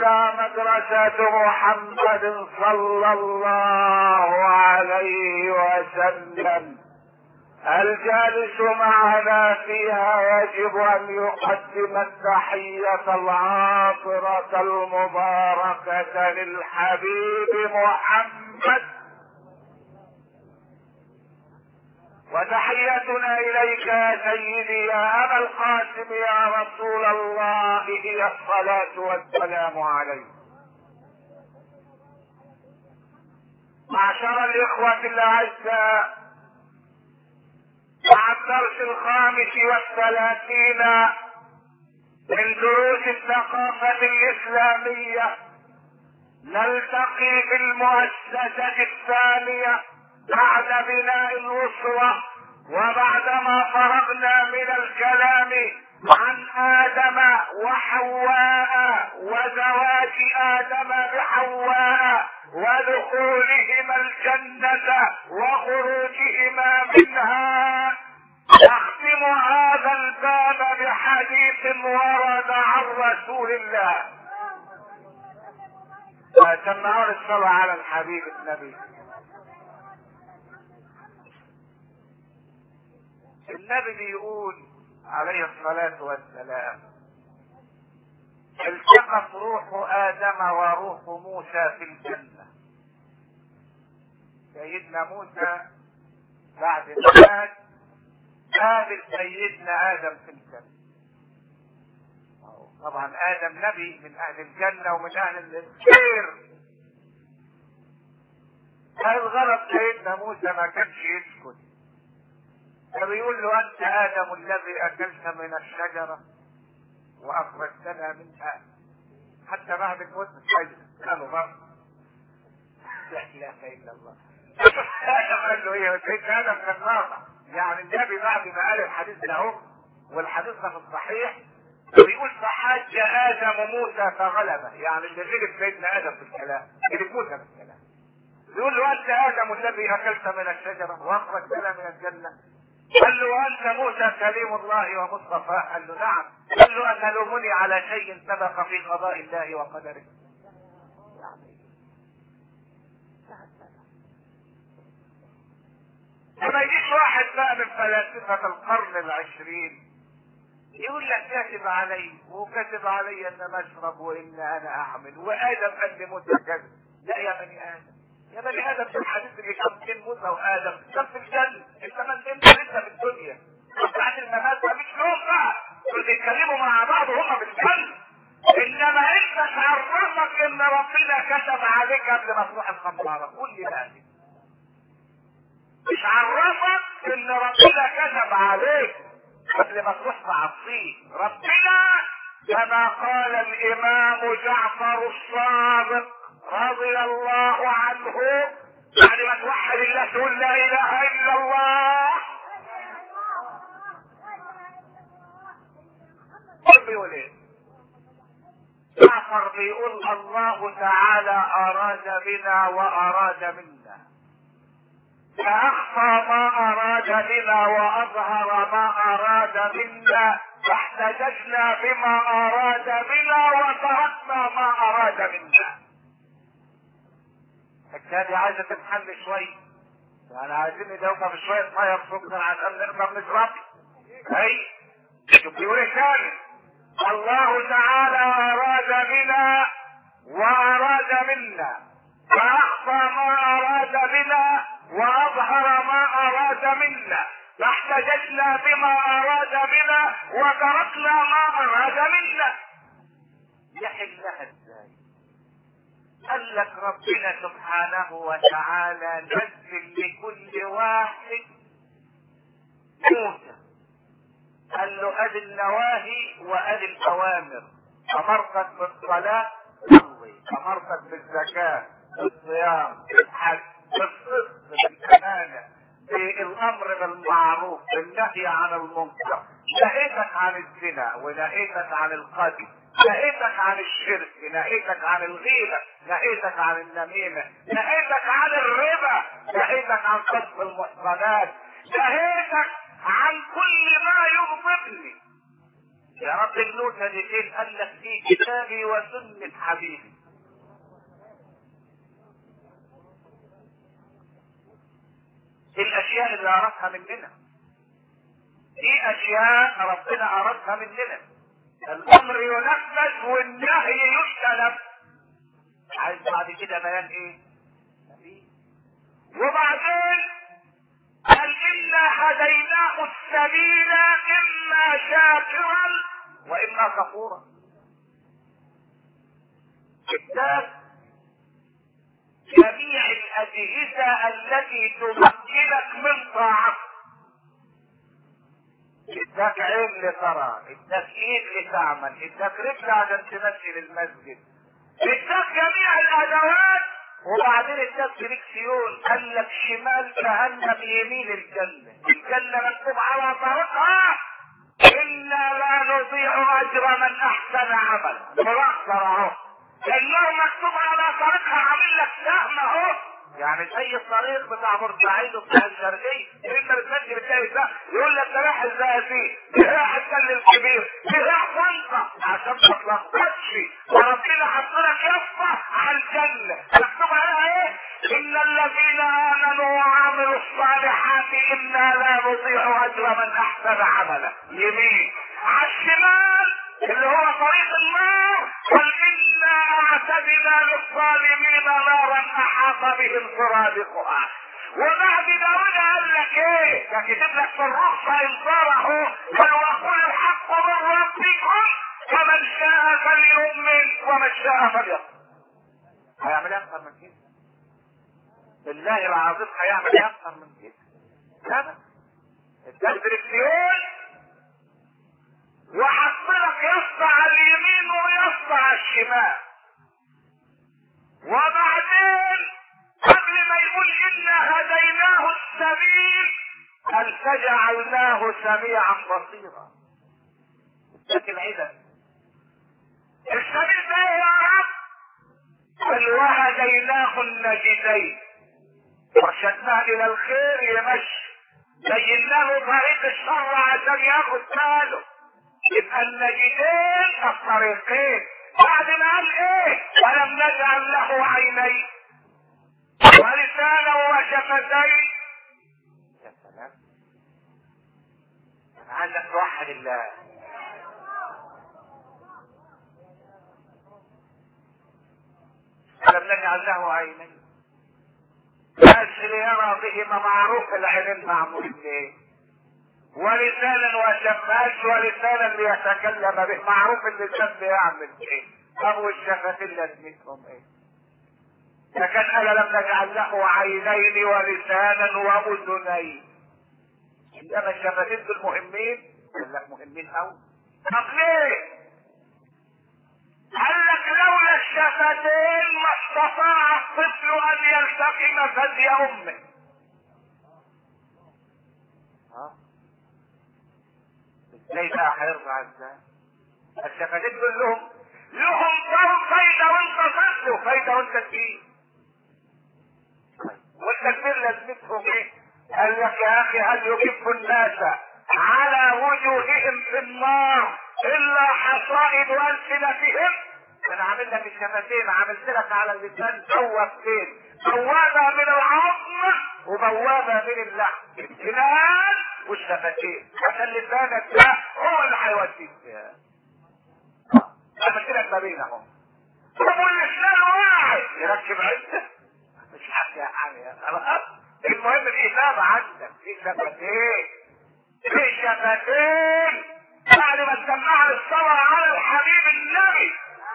الأولى مدرسة محمد صلى الله عليه وسلم. الجالس معنا فيها يجب أن يقدم التحية العاطرة المباركة للحبيب محمد، وتحيتنا إليك يا سيدي يا أبا القاسم يا رسول الله هي الصلاة والسلام عليك. معشر الإخوة الأعزاء، مع الدرس 35 من دروس الثقافة الإسلامية نلتقي في المؤسسة الثانية بعد بناء الأسرة، وبعدما فرغنا من الكلام عن آدم وحواء وزواج آدم بحواء ودخولهما الجنة وخروجهما منها، نختم هذا الباب بحديث ورد عن رسول الله. سمعوا الصلاة على الحبيب النبي. النبي بيقول عليه الصلاة والسلام: التقت روح آدم وروح موسى في الجنة. سيدنا موسى بعد ما مات قابل سيدنا آدم في الجنة. طبعا آدم نبي من أهل الجنة ومن أهل الخير. الغرض سيدنا موسى ما كانش يسكت، فبيقول له: أنت آدم الذي أكلت من الشجرة وأخرجتنا منها. حتى بعد الموت قالوا برضه لا إله إلا الله. آدم قال له إيه؟ سيدنا آدم كان ناطق. يعني النبي بعد ما قال الحديث له، والحديث ده في الصحيح، بيقول: فحج آدم موسى فغلبه. يعني اللي غلب سيدنا آدم في الكلام غلب موسى في الكلام. بيقول له: أنت آدم الذي أكلت من الشجرة وأخرجتنا من الجنة. قال له: وأنت موسى كليم الله ومصطفاه. قال له: نعم. قال له: أتلومني على شيء سبق في قضاء الله وقدره؟ لما يجيش واحد بقى من فلاسفة القرن العشرين يقول لك كاتب علي وكاتب علي ان انا اشرب وان انا اعمل، وادم قال لي موسى كذا. لا يا بني ادم، يا بني ادم، في الحديث اللي كان بين موسى وادم كان في الجنه. انت ما انت لسه في الدنيا بعد الممات، مفيش لهم بقى دول بيتكلموا مع بعض وهم في الجنه. انما انت عرفك ان ربنا كتب عليك قبل ما تروح الخمارة؟ قول لي بقى دي. مش عرفك ان ربنا كتب عليك قبل ما تروح تعصيه؟ ربنا كما قال الامام جعفر الصادق رضي الله عنه بعد ما توحد الله تقول لا اله الا الله، بيقول ايه؟ جعفر بيقول: الله تعالى اراد بنا واراد منا، فاخفى ما اراد بنا واظهر ما اراد منا، فاحتججنا بما اراد بنا وتركنا ما اراد منا. الكادي عايزه تتحل شويه، يعني عايزين ندوبها بشويه ميه بسكر عشان نقدر نشرب. اي شوف بيقول الثاني: الله تعالى اراد بنا واراد منا، فاخفى ما اراد بنا واظهر ما اراد منا، فاحتججنا بما اراد بنا وتركنا ما اراد منا. يحلها ازاي؟ قال لك ربنا سبحانه وتعالى نزل لكل واحد موسى، قال له: ادي النواهي وادي الاوامر، امرتك بالصلاه صلي، امرتك بالزكاه بالصيام بالحج بالصدق بالامانه بالامر بالمعروف بالنهي عن المنكر، نهيتك عن الزنا ونهيتك عن القتل، نهيتك عن الشرك، نهيتك عن الغيبه، نهيتك عن النميمه، نهيتك عن الربا، نهيتك عن قذف المحصنات، نهيتك عن كل ما يغضبني. يا رب النوتة دي فين؟ قال لك في كتابي وسنة حبيبي. الاشياء اللي ارادها مننا دي اشياء ربنا ارادها مننا، الامر ينفذ والنهي يجتنب. عايز بعد كده بيان ايه؟ وبعدين قال انا هديناه السبيل اما شاكرا واما كفورا. كتاب جميع الاجهزه التي تمكنك من طاعته. اداك عين لترى، اداك ايد لتعمل، اداك رجل عشان تمشي للمسجد، اداك جميع الادوات، وبعدين اداك دريكسيون. قال لك شمال جهنم يمين الجنه، الجنه مكتوب على طريقها انا لا نضيع اجر من احسن عملا. ملاحظه اهو انه مكتوب على طريقها، عامل لك سهم اهو، يعني زي الطريق بتاع بورسعيد وبتاع الشرقيه، انت بتمشي بتلاقي ده يقول لك ده رايح الزقازيق، ده رايح السل الكبير، ده رايح طنطا، عشان ما تلخبطش. وربنا حط لك يافطه على الجنه مكتوب عليها ايه؟ ان الذين امنوا وعملوا الصالحات انا لا نضيع اجر من احسن عملا. يمين. على الشمال اللي هو طريق النار، قال انا اعتدنا للظالمين نارا احاط بهم سرادقها. وبعد داود قال لك ايه؟ ده كتب لك في الرخصه انذار اهو، قال وقل الحق من ربكم فمن شاء فليؤمن ومن شاء فليكفر. هيعمل ايه اكتر من كده؟ بالله العظيم هيعمل ايه اكتر من كده؟ لا الدركسيون وحط لك يسطى على اليمين ويسطى على الشمال. وبعدين قبل ما يقول انا هديناه السبيل قال فجعلناه سميعا بصيرا. لكن عيدا السبيل ده يا رب قال وهديناه النجدين، ارشدناه الى الخير يمشي، بينا له طريق الشر عشان ياخد باله. يبقى النجدين الطريقين. بعد ما قال ايه؟ ولم نجعل له عينين ولسانا وشفتين. يا سلام، عندك توحد الله. ولم نجعل له عينين بس ليرى بهما معروف العينين معمول ايه، ولسانا وشفاش ولسانا ليتكلم به، معروف اللسان بيعمل ايه. طب والشفتين لازمتهم ايه؟ لكن انا لم نجعل له عينين ولسانا واذنين. انما الشفتين دول مهمين، قال لك مهمين قوي. طب ليه؟ قال لك لولا الشفتين ما استطاع الطفل ان يلتقم ثدي امه. ازاي بقى هيرضع ازاي؟ الشفتين دول لهم فايده وانت طفل وفايده وانت كبير. والتكبير لازمتهم ايه؟ قال لك يا اخي هل يكب الناس على وجوههم في النار الا حصائد السنتهم؟ انا عامل لك الشفتين، عملت لك على اللسان بوابتين، بوابه من العظم وبوابه من اللحم، الجنان والشفتين، عشان لسانك ده هو اللي هيوديك. عملت لك ما بينهم. طب واللسان واحد يركب عده مش حاجه يا حاجه خلاص. المهم الاجابه عندك في شفتين، في شفتين. بعد ما سمعنا الصلاه على الحبيب النبي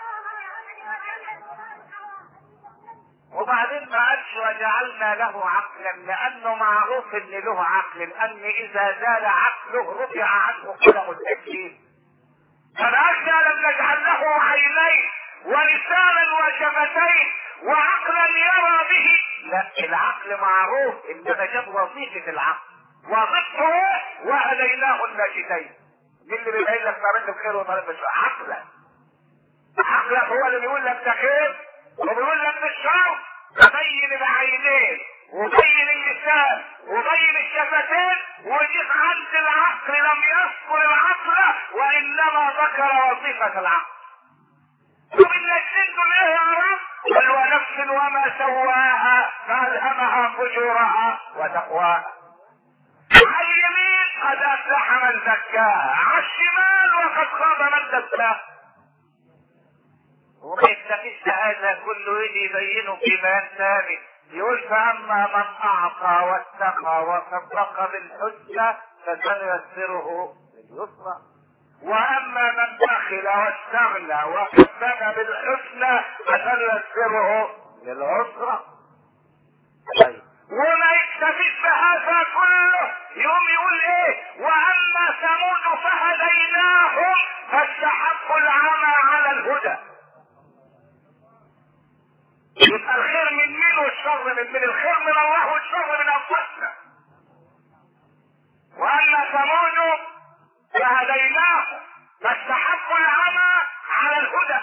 وبعدين ما قالش وجعلنا له عقلا، لانه معروف ان له عقل، لان اذا زال عقله رفع عنه قلم التكليف. فالاشياء لم نجعل له عينين ولسانا وشفتين وعقلا يرى به. لا، العقل معروف، انما جاب وظيفه العقل، وظيفته وهديناه الناجدين. مين اللي بيبين لك طريق الخير وطريق الشر؟ عقلك. عقلك هو اللي بيقول لك ده خير وبيقول لك ده الشر. تبين العينين وبين اللسان وبين يطيب الشفتين، وجيت عند العقل لم يذكر العقل وانما ذكر وظيفة العقل. طب النجدين دول ايه يا رب؟ قال ونفس وما سواها فالهمها فجورها وتقواها. على اليمين قد افلح من زكاها، على الشمال وقد خاب من دساها. وما يكتفيش هذا كله، يجي يبينه في بيان ثاني، يقول فاما من اعطى واتقى وصدق بالحسنى فسنيسره لليسرى، واما من بخل واستغنى وكذب بالحسنى فسنيسره للعسرى. طيب وما يكتفيش بهذا كله، يوم يقول ايه؟ واما ثمود فهديناهم فاستحقوا العمى على الهدى. يبقى الخير من مين والشر من الخير من الله والشر من انفسنا. واما ثمود فهديناهم فاستحقوا العمى على الهدى.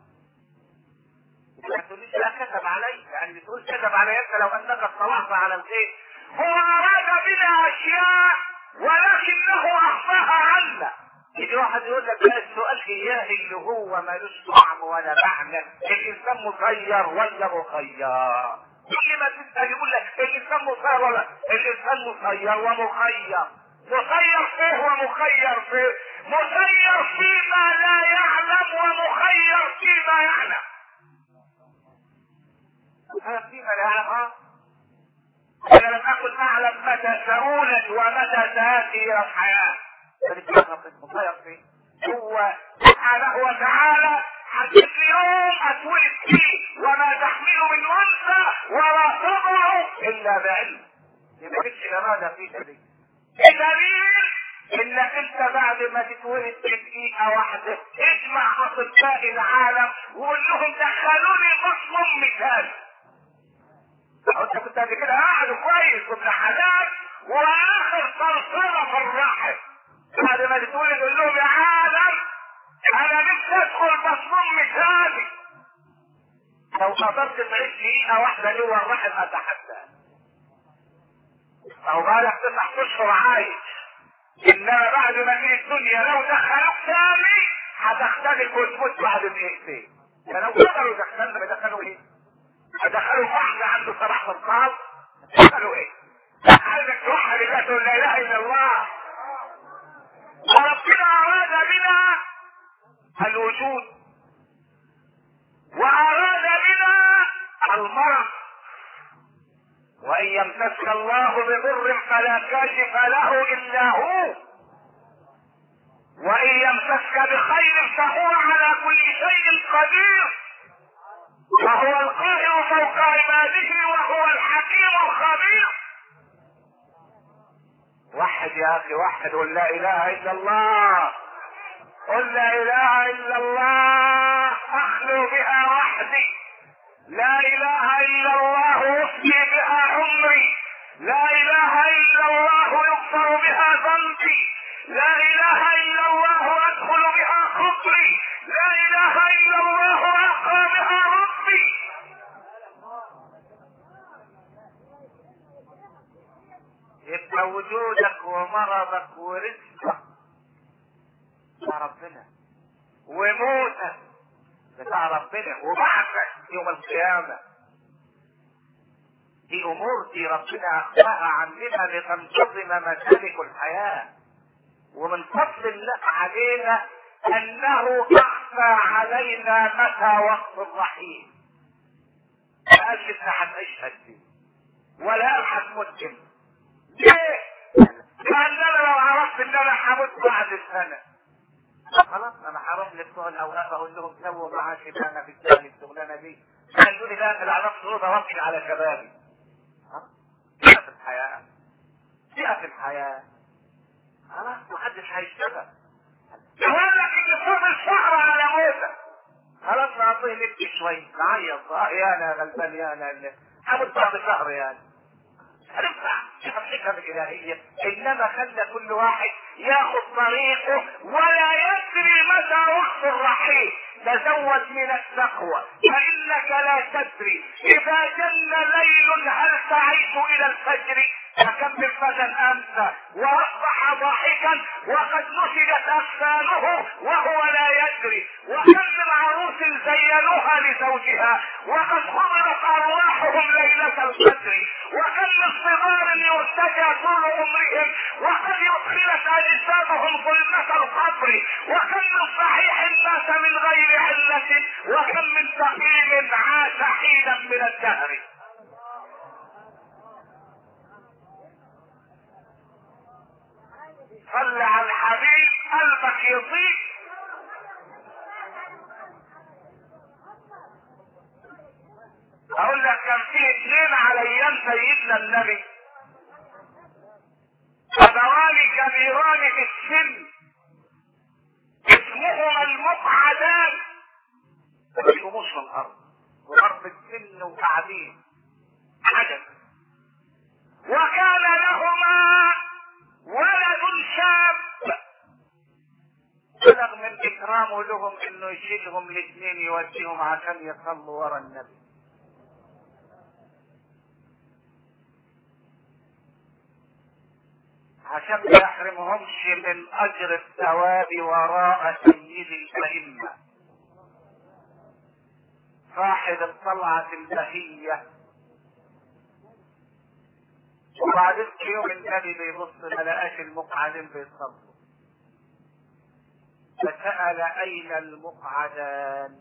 ما تقوليش لا كتب علي، يعني بتقول كتب علي انت لو انك اطلعت على الخير. هو اراد بنا اشياء ولكنه اخفاها عنا. يجي واحد يقول لك ده السؤال اياه اللي هو مالوش طعم ولا معنى، الانسان مسير ولا مخير؟ كل ما تسال يقول لك الانسان مسير ولا الانسان مسير ومخير. مسير فيه ومخير فيه، مسير فيما لا يعلم ومخير فيما يعلم. فيما لا يعلم انا لم اكن اعلم متى سأولد ومتى سآتي الى الحياة. مسير فيه هو سبحانه وتعالى. حدث يوم اتولد فيه وما تحمل من انثى ولا تضع الا بعلم. يبقى مفيش اراده فيك دي. بدليل انك انت بعد ما تتولد بدقيقه واحده اجمع اطباء العالم وقول لهم دخلوني بطن امي تاني. انت كنت قبل كده قاعد كويس وابن حلال واخر صرصره في الرحم، بعد ما تتولد قول لهم يا عالم انا نفسي ادخل بطن امي تاني. لو قدرت تعيش دقيقه واحده جوه الرحم اتحدى. او بالك 9 اشهر عايش، انما بعد ما تيجي الدنيا لو دخلوك تاني هتختلف وتموت بعد دقيقتين. يعني لو قدروا يدخلوا ايه؟ يدخلوا واحد عنده 7 صفات، يدخلوا ايه؟ عايزك توحد الله تقول لا اله الا الله. وربنا اراد بنا الوجود واراد بنا المرض. وان يمسسك الله بضر فلا كاشف له الا هو، وان يمسسك بخير فهو على كل شيء قدير، وهو القاهر فوق عباده وهو الحكيم الخبير. وحد يا اخي وحد، قل لا اله الا الله، قل لا اله الا الله اخلو بها وحدي، لا اله الا الله افني بها عمري، لا اله الا الله يغفر بها ذنبي، لا اله الا الله ادخل بها قبري، لا اله الا الله القى بها ربي. يبقى وجودك ومرضك ورزقك بتاع ربنا، وموتك بتاع ربنا، وبعثك يوم القيامة دي امور دي ربنا اخفاها عننا لتنتظم مسالك الحياة. ومن فضل الله علينا انه اخفى علينا متى وقت الرحيل. ما قالش انت هتعيش قد ولا قال هتموت امتى. ليه؟ لان انا لو عرفت ان انا هموت بعد السنة خلاص انا هروح لبتوع الاوقاف اقول لهم سووا معاه شبانه في الشغلانه دي، قالوا لي لا على نفس الوضع وابكي على شبابي. فئة في الحياه، فئة في الحياه خلاص محدش هيشتغل. يقول لك ان فوق الشهر على موتك خلاص نعطيه نبكي شوي نعيط يا انا غلبان يا انا هموت بعد شهر يعني هننفع. شوف الحكمة الإلهية، إنما خلى كل واحد ياخد طريقه ولا يدري متى وقت الرحيل. تزود من التقوى فانك لا تدري اذا جل ليل هل تعيش الى الفجر. فكم من فتى امسى واصبح ضاحكا وقد نسجت اجسامه وهو لا يدري، وكم من عروس زينوها لزوجها وقد خضرت ارواحهم ليلة القدر، وكم من صغار يرتجى طول عمرهم وقد ادخلت اجسامهم ظلمة القبر، وكم من صحيح مات من غير علة، وكم من سقيم عاش حينا من الدهر. صل على الحبيب قلبك يطيب. اقول لك كان في اثنين على ايام سيدنا النبي ابوان كبيران في السن اسمهما المقعدان، ما بيقوموش من الارض وضرب السن وقاعدين عجب، وكان لهما ولد شاب بلغ من اكرامه لهم انه يشيلهم الاثنين يوديهم عشان يصلوا ورا النبي. عشان ما يحرمهمش من اجر الثواب وراء سيد الائمه صاحب الطلعه البهيه. وبعدين في يوم النبي بيبص ما لقاش المقعدين بيصلوا، فسأل اين المقعدان؟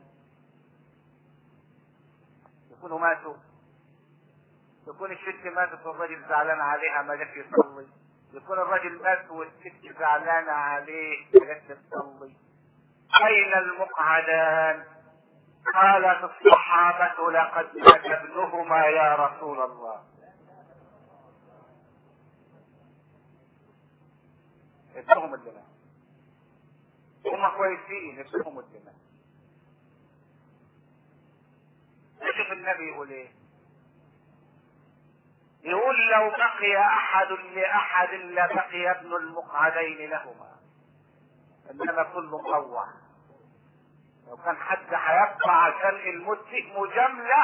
يكونوا ماتوا، يكون الست ماتت والراجل زعلان عليها ما جاش يصلي، يكون الراجل مات والست زعلانة عليه ما جاش تصلي. اين المقعدان؟ قالت الصحابة لقد مات ابنهما يا رسول الله. ابنهم اللي مات، هم كويسين ابنهم اللي مات. شوف النبي يقول ايه؟ يقول لو بقي احد لاحد لبقي ابن المقعدين لهما، انما كل مطوع. لو كان حد هيبقى عشان الموت مجاملة،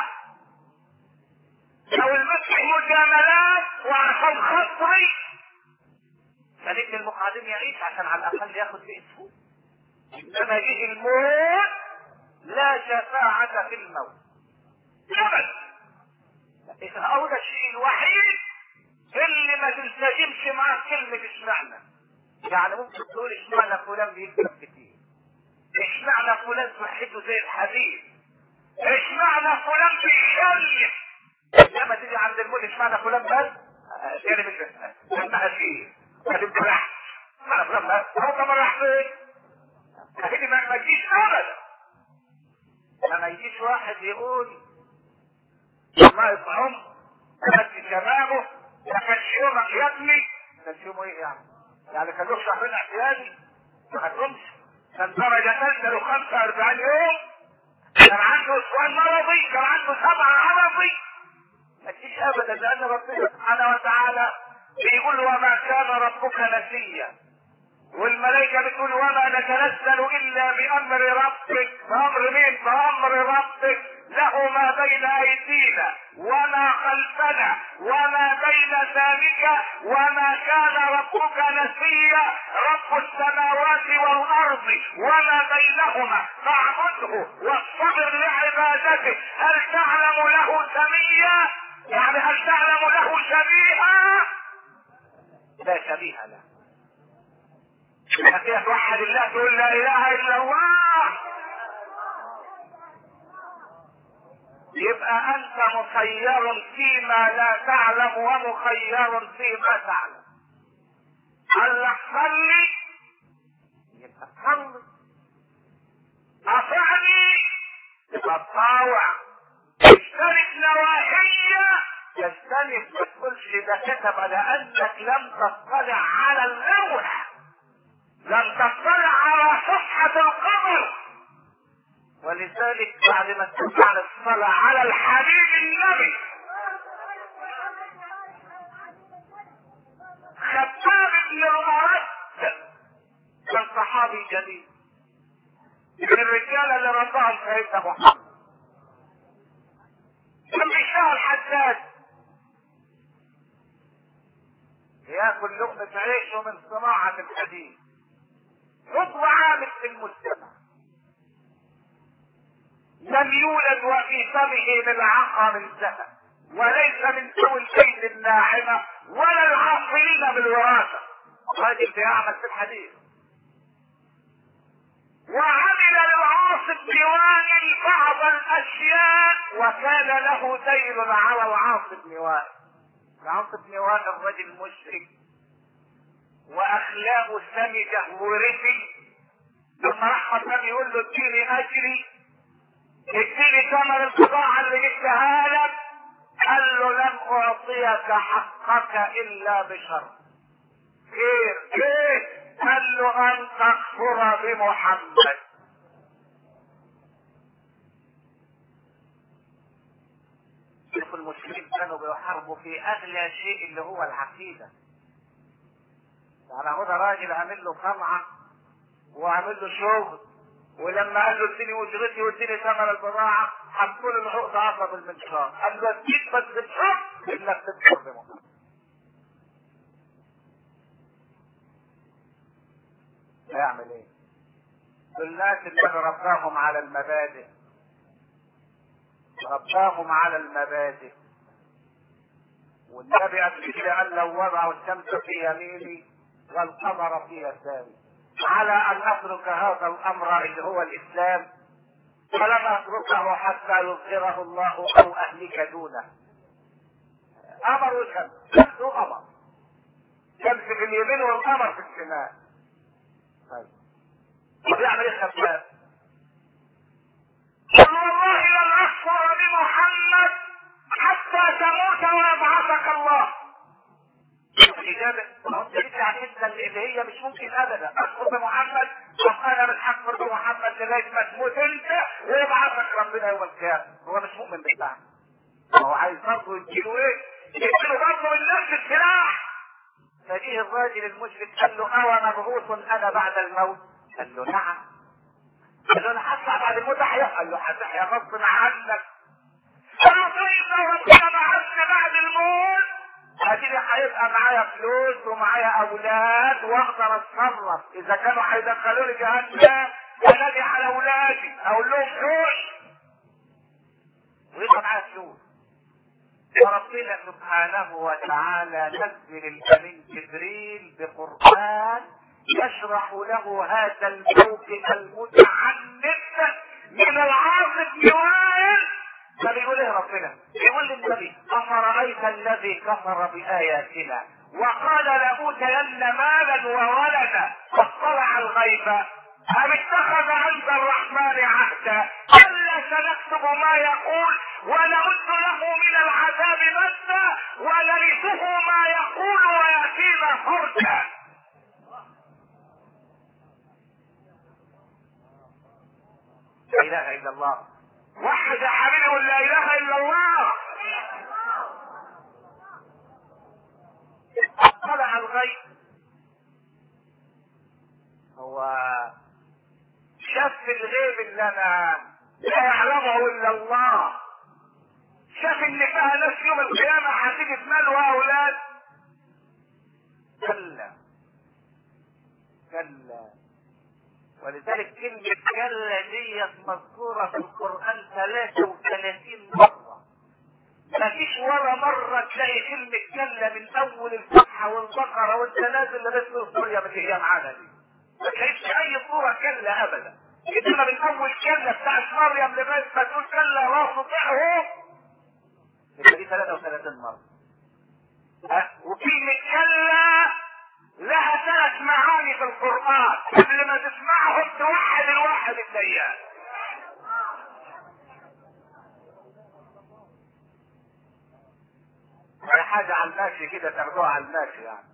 لو الموت مجاملات وعشان خطري كان ابن المقعدين يعيش عشان على الاقل ياخد باسمه، انما يجي الموت لا شفاعة في الموت ابدا. هو ده الشيء الوحيد اللي ما تلتزمش معاه كلمة اشمعنى. يعني ممكن تقول اشمعنى فلان بيكتب كتير، اشمعنى فلان صحته زي الحديد، اشمعنى فلان بيخلف، لما تيجي عند الموت اشمعنى فلان بس يعني مش لما اسير ما تنتبهش ما فلان بس هو طبعا راح فين؟ لكن ما تجيش ابدا. لما يجيش واحد يقول الله يطعم بس شبابه ما كانش يومك يا ابني، كان يومه ايه يعني كان له شهرين احتياجي ما خدهمش، كان درجة ثالثة له 45 يوم، كان عنده اسبوعين مرضي، كان عنده 7 عرضي. ما تجيش ابدا، لان ربنا سبحانه وتعالى بيقول وما كان ربك نسيا، والملائكة بتقول وما نتنزل الا بامر ربك. بامر مين؟ بامر ربك. له ما بين ايدينا وما خلفنا وما بين ذلك وما كان ربك نسيا. رب السماوات والارض وما بينهما فاعبده واصطبر لعبادته. هل تعلم له سميا؟ يعني هل تعلم له شبيها؟ لا شبيه له. لكن توحد الله تقول لا اله الا الله، يبقى انت مخير فيما لا تعلم ومخير فيما تعلم. قال لك صلي يبقى صلي، اطعني يبقى تطاوع، اشترك نواهية تجتنب. ما تقولش ده كتب لانك لم تطلع على اللوح، لم تطلع على صفحة القبر. ولذلك بعد ما استطعنا الصلاة على الحبيب النبي خباب بن الأرد كان صحابي جليل، من الرجاله اللي رباهم سيدنا محمد. كان بيشتغل حداد ياكل لقمه عيشه من صناعه الحديد، رتبه عامل في المجتمع، لم يولد وفي فمه ملعقه من ذهب، وليس من ذوي الكيد الناعمه ولا العاصرين بالوراثه. راجل بيعمل في الحديث. وعمل للعاص بن وائل بعض الاشياء وكان له دين على العاص بن وائل. العاص بن وائل رجل مشرك واخلاقه سمجه ورثي. لما راح خطاب يقول له اديني اجري، اديني ثمن البضاعه اللي جبتها لك، قال له لن اعطيك حقك الا بشرط. ايه؟ قال له ان تكفر بمحمد. شوف المسلمين كانوا بيحاربوا في اغلى شيء اللي هو العقيده. يعني هو ده راجل عامل له صنعه وعامل له شغل، ولما قال له اديني اجرتي واديني ثمن البضاعه حطوا له العقد عصب المنشار، قال له اديك بس بشرط انك تكفر بمحمد. هيعمل ايه؟ الناس اللي رباهم على المبادئ، رباهم على المبادئ. والنبي قال كده قال لو وضعوا الشمس في يميني والقمر في يساري على ان اترك هذا الامر اللي هو الاسلام فلم اتركه حتى يظهره الله او اهلك دونه. امر وشمس، شمس وقمر، شمس في اليمين والقمر في الشمال. طيب طب يعمل ايه الخباب؟ قل والله لن اكفر بمحمد حتى تموت ويبعثك الله. الإجابة ما انت لسه عارفة اللي هي مش ممكن ابدا اكفر بمحمد. طب انا مش هكفر بمحمد لغايه ما تموت انت ويبعثك ربنا يوم القيامه. هو مش مؤمن بالله، هو عايز برضه يديله ايه؟ يديله برضه من نفس السلاح. فجيه الراجل المشرك قال له اوى مبعوث انا بعد الموت؟ قال له نعم. قال له انا هطلع بعد الموت احيا؟ قال له هتحيا غصب عنك. قال له طيب لو ربنا بعثني بعد الموت اديني هيبقى معايا فلوس ومعايا اولاد واقدر اتصرف، اذا كانوا هيدخلوني جهنم انادي على اولادي اقول لهم فلوس ويبقى معايا فلوس. وربنا سبحانه وتعالى نزل الامين جبريل بقران يشرح له هذا الموقف المتعنت من العاص بن وائل. فبيقول ايه ربنا؟ بيقول للنبي افرايت الذي كفر باياتنا وقال لاوتين مالا وولدا فاطلع الغيب ام اتخذ عند الرحمن عهدا الا سنكتب ما يقول ونمد له من العذاب مدا ونرثه ما يقول وياتينا فردا. لا اله الا الله. واحد يا حبيبي يقول لا اله الا الله. طلع الغيب، هو شاف الغيب اللي انا لا يعلمه الا الله. شاف ان فيها ناس يوم القيامه هتيجي تمال واولاد. كلا كلا. ولذلك كلمة كلا ديت مذكورة في القرآن 33 مرة. ما فيش ولا مرة تلاقي كلمة كلا من أول الفتحة والبقرة وأنت نازل لغاية سورة مريم اللي هي معانا دي. ما تلاقيش أي صورة كلا أبدا. إنما من أول كلا بتاعت مريم لغاية ما تقول كلا لا تطيعه يبقى دي 33 مرة. وكلمة كلا لها 3 معاني في القرآن، قبل ما تسمعهم توحد الواحد الديان. هي حاجة على الماشي كده تاخدوها على الماشي يعني.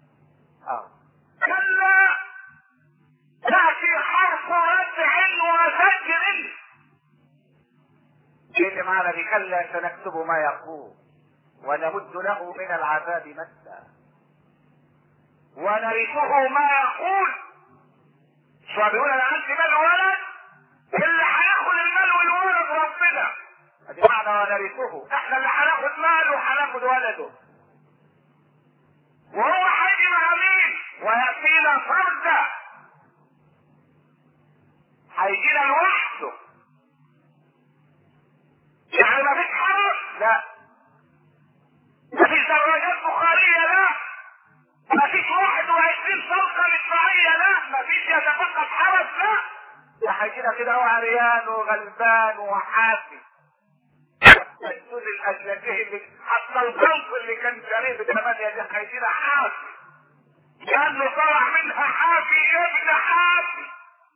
كلا تأتي حرف ردع وزجر. ايه اللي معنا بكلا سنكتب ما يقول ونمد له من العذاب مدا ونرثه ما يقول. شو بيقول انا عندي مال ولد معنا ونرثه، احنا اللي هناخد ماله وهناخد ولده. وهو هيجي مع مين؟ ويأتينا فردا، هيجينا لوحده. يعني ما فيش حرس؟ لا. ما فيش دراجات بخارية؟ لا. ما فيش 21 شرطة مدفعية؟ لا. ما فيش يتفقد حرس؟ لا. ده هيجينا كده هو عريان وغلبان وحافي. السود الأجنبي اللي حتى القلب اللي كان شريف الثمانية دي هيجينا حافي، لأنه طلع منها حافي ابن حافي.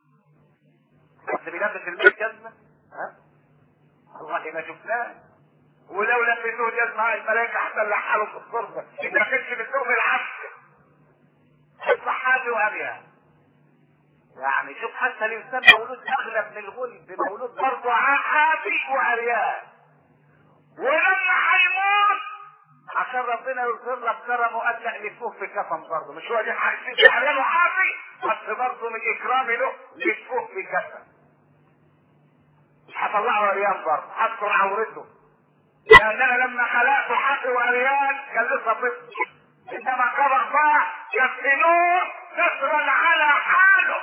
بس بيلبس البيت جزمة؟ ها؟ والله ما شفناه. ولو لبسوه جزمة الملائكة هتلحله في الصرفة، إذا كنتش بتسوق العبد. الصحابي وأبيها. يعني شوف حتى الإنسان مولود أغلب من الغلب، مولود برضه حافي وعريان. ولما هيموت عشان ربنا يغفر لك كرمه قال يألفوه في كفن برضه، مش هو دي عريان وحافي، بس برضه من إكرامي له يلفوه في كفن. مش هطلعه عريان برضه، هستر عورته. لأن أنا لما خلقته حافي وعريان كان لسه طفل، إنما كبر بقى يفتنوه كسرا على حاله.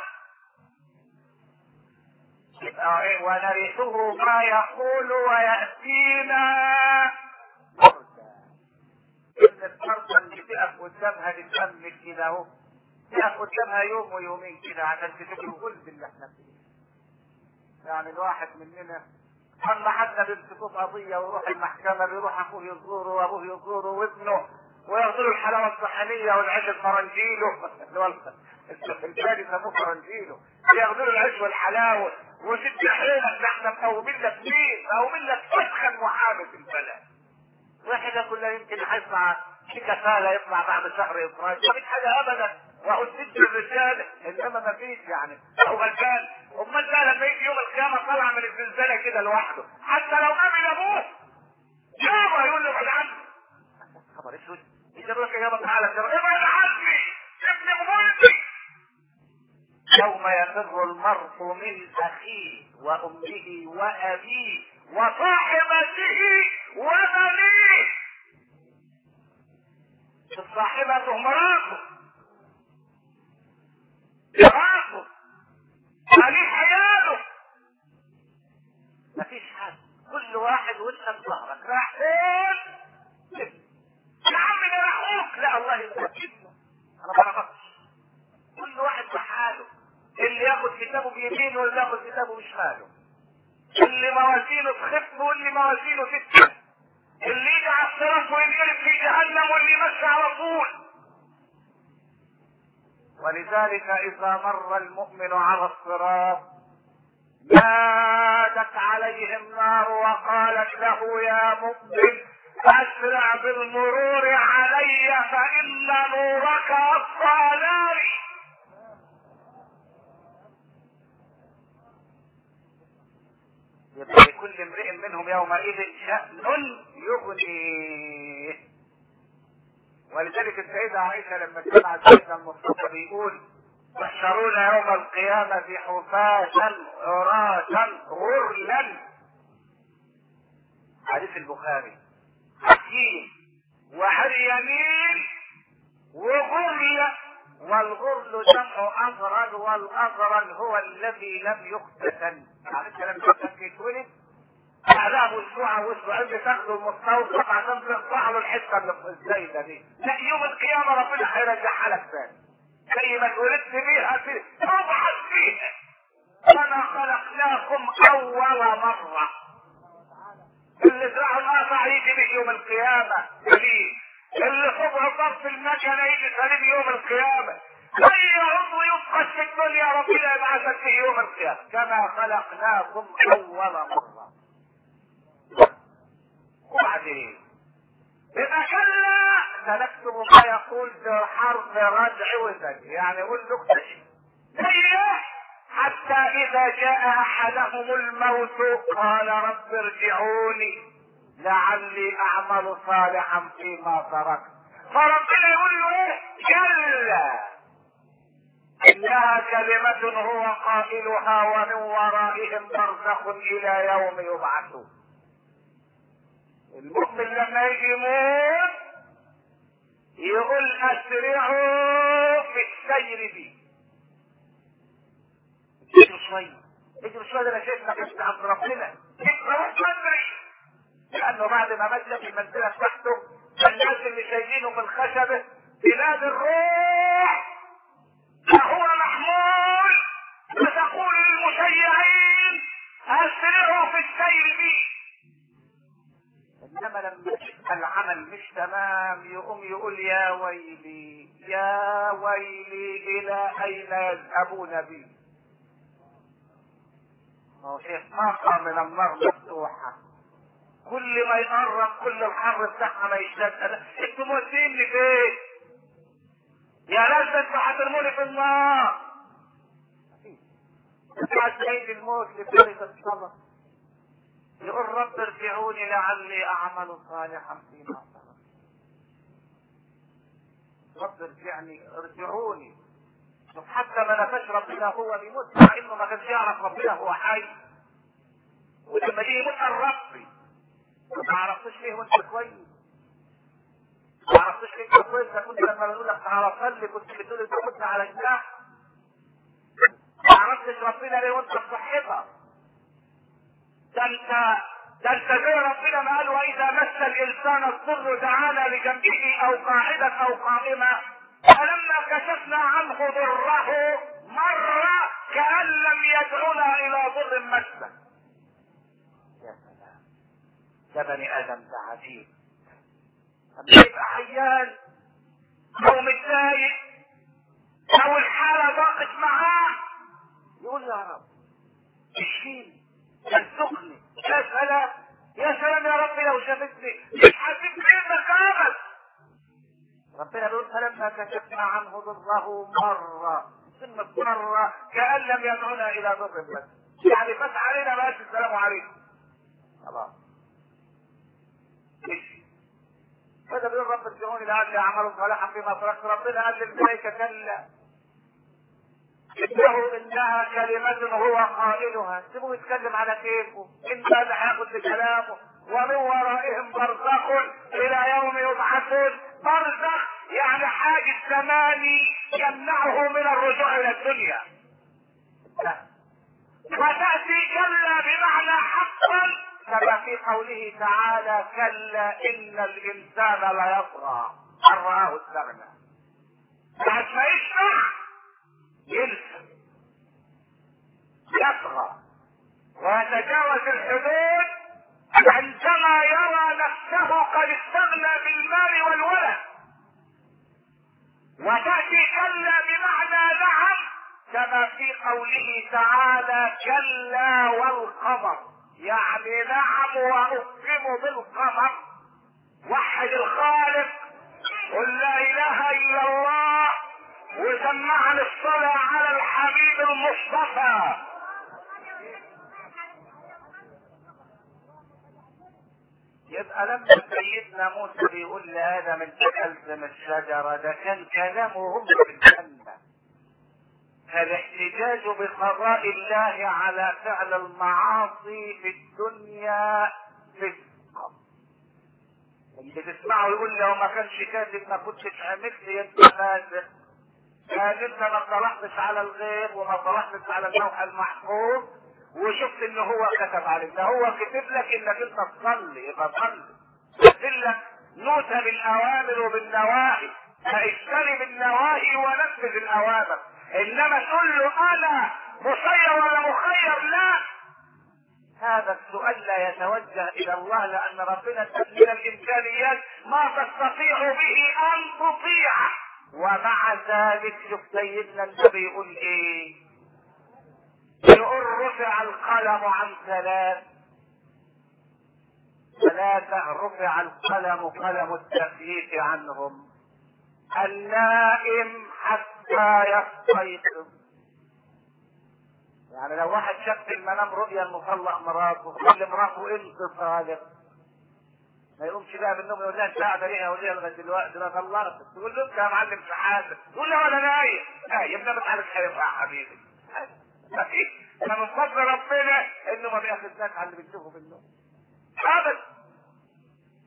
ونرثه ما يقول ويأتينا فردا. إن الفردا اللي تقف قدامها تتأمل كده اهو، تقف قدامها يوم ويومين كده عشان تشوف الغلب اللي احنا فيه. يعني الواحد مننا اما حتى بيمسكوه قضيه ويروح المحكمه، بيروح اخوه يزوره وابوه يزوره وابنه وياخذوا له الحلاوه الصحنيه والعيش الفرنجيلو اللي هو البلد يسموه فرنجيلو، ياخذوا له العيش والحلاوه وشد حيلك ده احنا مقومين لك مين؟ مقومين لك ادخل محامي في البلد. واحد كلها يمكن هيطلع في كفاله يطلع بعد شهر افراج، ما فيش حاجه ابدا، واقول سد الرجال، انما ما فيش يعني هو غلبان. امال ده لما يجي يوم القيامه طالع من الزلزال كده لوحده، حتى لو قابل ابوه يابا يقول له ابعد عني. خبر اسود، يجيب لك يابا تعالى ابعد عني ابن مولدي. يوم يفر المرء من اخيه وامه وابيه وصاحبته وبنيه. صاحبته مراته، مراته، عليه عياله، مفيش حد، كل واحد وانت في ظهرك راح فين؟ يا عم ده راحوك، لا الله يسلمك انا ما بعرفش. كل واحد بحاله، اللي ياخد كتابه بيمينه واللي ياخد كتابه بشماله، اللي موازينه تخف واللي موازينه تكتب، اللي يجي على الصراط وينقلب في جهنم واللي يمشي على طول. ولذلك اذا مر المؤمن على الصراط نادت عليه النار وقالت له يا مؤمن اسرع بالمرور علي فان نورك اطفى ناري. يبقى لكل امرئ منهم يومئذ شأن يغنيه. ولذلك السيدة عائشة لما سمعت سيدنا المصطفى بيقول تحشرون يوم القيامة حفاة عراة غرلا، حديث البخاري، حكيم وعريانين وغرل، والغرل جمع اغرل، والاغرل هو الذي لم يختتن. يعني انت لما تتولد بعدها باسبوع او اسبوعين بتاخدوا المستوصف عشان تقطع له الحته اللي الزايده دي، لا يوم القيامه ربنا هيرجعها لك ثاني زي ما اتولدت بيها تبعث فيها. انا خلقناكم اول مره. اللي زرعوا القطع يجي به يوم القيامه سليم، اللي صبعوا طرف المكنه يجي سليم يوم القيامه. اي عضو يفقد في الدنيا ربنا يبعثك فيه يوم القيامه كما خلقناكم اول مره. وبعدين إذا كلا سنكتب ما يقول بحرف رجع وزج، يعني يقول له اكتشف حتى إذا جاء أحدهم الموت قال رب ارجعوني لعلي أعمل صالحا فيما تركت. فربنا يقول له إيه؟ كلا إنها كلمة هو قائلها ومن ورائهم برزخ إلى يوم يبعثون. المؤمن لما يجي يموت يقول اسرعوا في السير بي. اجروا شويه، اجروا شويه، ده انا شايف انك عند ربنا، روح بدري. لانه بعد ما مات في المنزله بتاعته الناس اللي شايلينه من خشبه بلاد الروح فهو محمول، وتقول للمشيعين اسرعوا في السير بي. انما لما العمل مش تمام يقوم يقول يا ويلي يا ويلي الى اين يذهبون بي. هو شيخ طاقة من النار مفتوحة، كل ما يقرب كل الحر بتاعها ما يشتد. انتوا موديني فين يا ناس؟ انتوا هترموني في النار. بعد عيد الموت لفارس الصبر يقول رب ارجعوني لعلي اعمل صالحا فيما ترك. رب ارجعني، ارجعوني. شوف حتى ما نفاش ربنا هو بيموت، مع انه ما كانش يعرف ربنا هو حي، ولما يجي يموت الربي ما عرفتوش ليه وانت كويس؟ ما عرفتوش ليه انت كويس؟ كنت لما بقول لك تعالى صلي كنت بتقول انت كنت على جناح. ما عرفتش ربنا ليه وانت بصحتك؟ ده انت زي ربنا ما قال واذا مس الانسان الضر دعانا لجنبه او قاعدا او قائما فلما كشفنا عنه ضره مر كأن لم يدعنا الى ضر مسه. يا سلام، ده بني ادم ده عجيب. لما يبقى عيان او متضايق او الحاله ضاقت معاه يقول يا رب اشفيني، يرزقني، يا سلام يا سلام يا رب لو شافتني مش هسيب منك ابدا. ربنا بيقول فلما كشفنا عنه ضره مره، ثم مره كأن لم يدعنا الى ضر بس، يعني فات علينا بس السلام عليكم خلاص مشي. فده بيقول رب ارجعوني لعلي اعمل صالحا فيما تركت. ربنا قال للملائكه كلا انها كلمة هو قائلها، سيبوه يتكلم على كيفه، انت اللي هياخد بكلامه. ومن ورائهم برزخ الى يوم يبعثون. برزخ يعني حاجز زماني يمنعه من الرجوع الى الدنيا. وتأتي كلا بمعنى حقا كما في قوله تعالى كلا ان الانسان ليطغى ان رآه استغنى. بعد ما يشبع ينسى، يطغى ويتجاوز الحدود عندما يرى نفسه قد استغنى بالمال والولد. وتأتي كلا بمعنى نعم كما في قوله تعالى كلا والقمر، يعني نعم وأقسم بالقمر. وحد الخالق، قل لا إله إلا الله، وسمعنا الصلاة على الحبيب المصطفى. يبقى لما سيدنا موسى بيقول لآدم انت اكلت من الشجرة، ده كان كلامه هم في الجنة، فالاحتجاج بقضاء الله على فعل المعاصي في الدنيا فسق. اللي تسمعه يقول لو ما كانش كاتب ما كنتش عملت لي انت فاسق. كان انت ما طلعتش على الغيب وما طلعتش على اللوح المحفوظ وشفت ان هو كتب عليك، ده هو كتب لك انك انت تصلي، يبقى صلي. كتب لك نوتة بالاوامر وبالنواهي، فاجتنب النواهي ونفذ الاوامر. انما تقول له انا مسير ولا مخير، لا، هذا السؤال لا يتوجه الى الله، لان ربنا من الامكانيات ما تستطيع به ان تطيعه. ومع ذلك شوف سيدنا النبي يقول ايه؟ يقول رفع القلم عن ثلاثة رفع القلم، قلم التكليف عنهم. النائم حتى يستيقظ، يعني لو واحد شاف في المنام رؤيا المطلق مراته وكل مراته انت صادق ما يقومش بقى بالنوم يقول لها انت قاعده ليه يا وليه لغايه دلوقتي؟ انا طلقت. تقول له انت يا معلم في حاجه، تقول له انا نايم نامت عليك خير يا حبيبي. انا من فضل ربنا انه ما بياخدناش على اللي بنشوفه في النوم ابدا.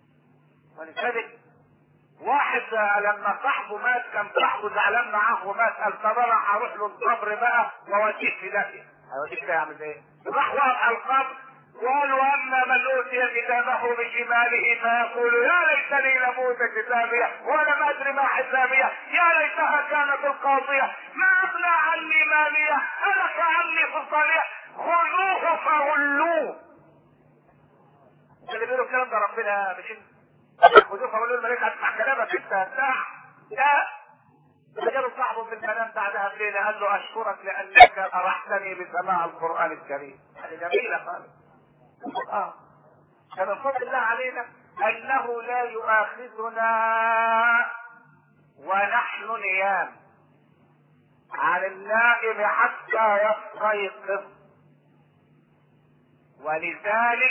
كذب. واحد لما صاحبه مات كان صاحبه زعلان معاه ومات، قال طب انا هروح له القبر بقى واوديه في داهيه. هيوديك ده يعمل ايه؟ راح وقف القبر وقال واما من اوتي كتابه بشماله فيقول يا ليتني لموت كتابيه ولم ادر ما حسابيه يا ليتها كانت القاضيه ما اغنى عني ماليه هلك عني سلطانيه خذوه فغلوه. اللي بيقولوا الكلام ده ربنا مش انت. خذوه فغلوه الملائكه هتسمع كلامك انت هتسمع. لا فجاله صاحبه في المنام بعدها بليله قال له اشكرك لانك ارحتني بسماع القران الكريم. هذه جميله خالص. كان فضل الله علينا انه لا يؤاخذنا ونحن نيام عن النائم حتى يستيقظ. ولذلك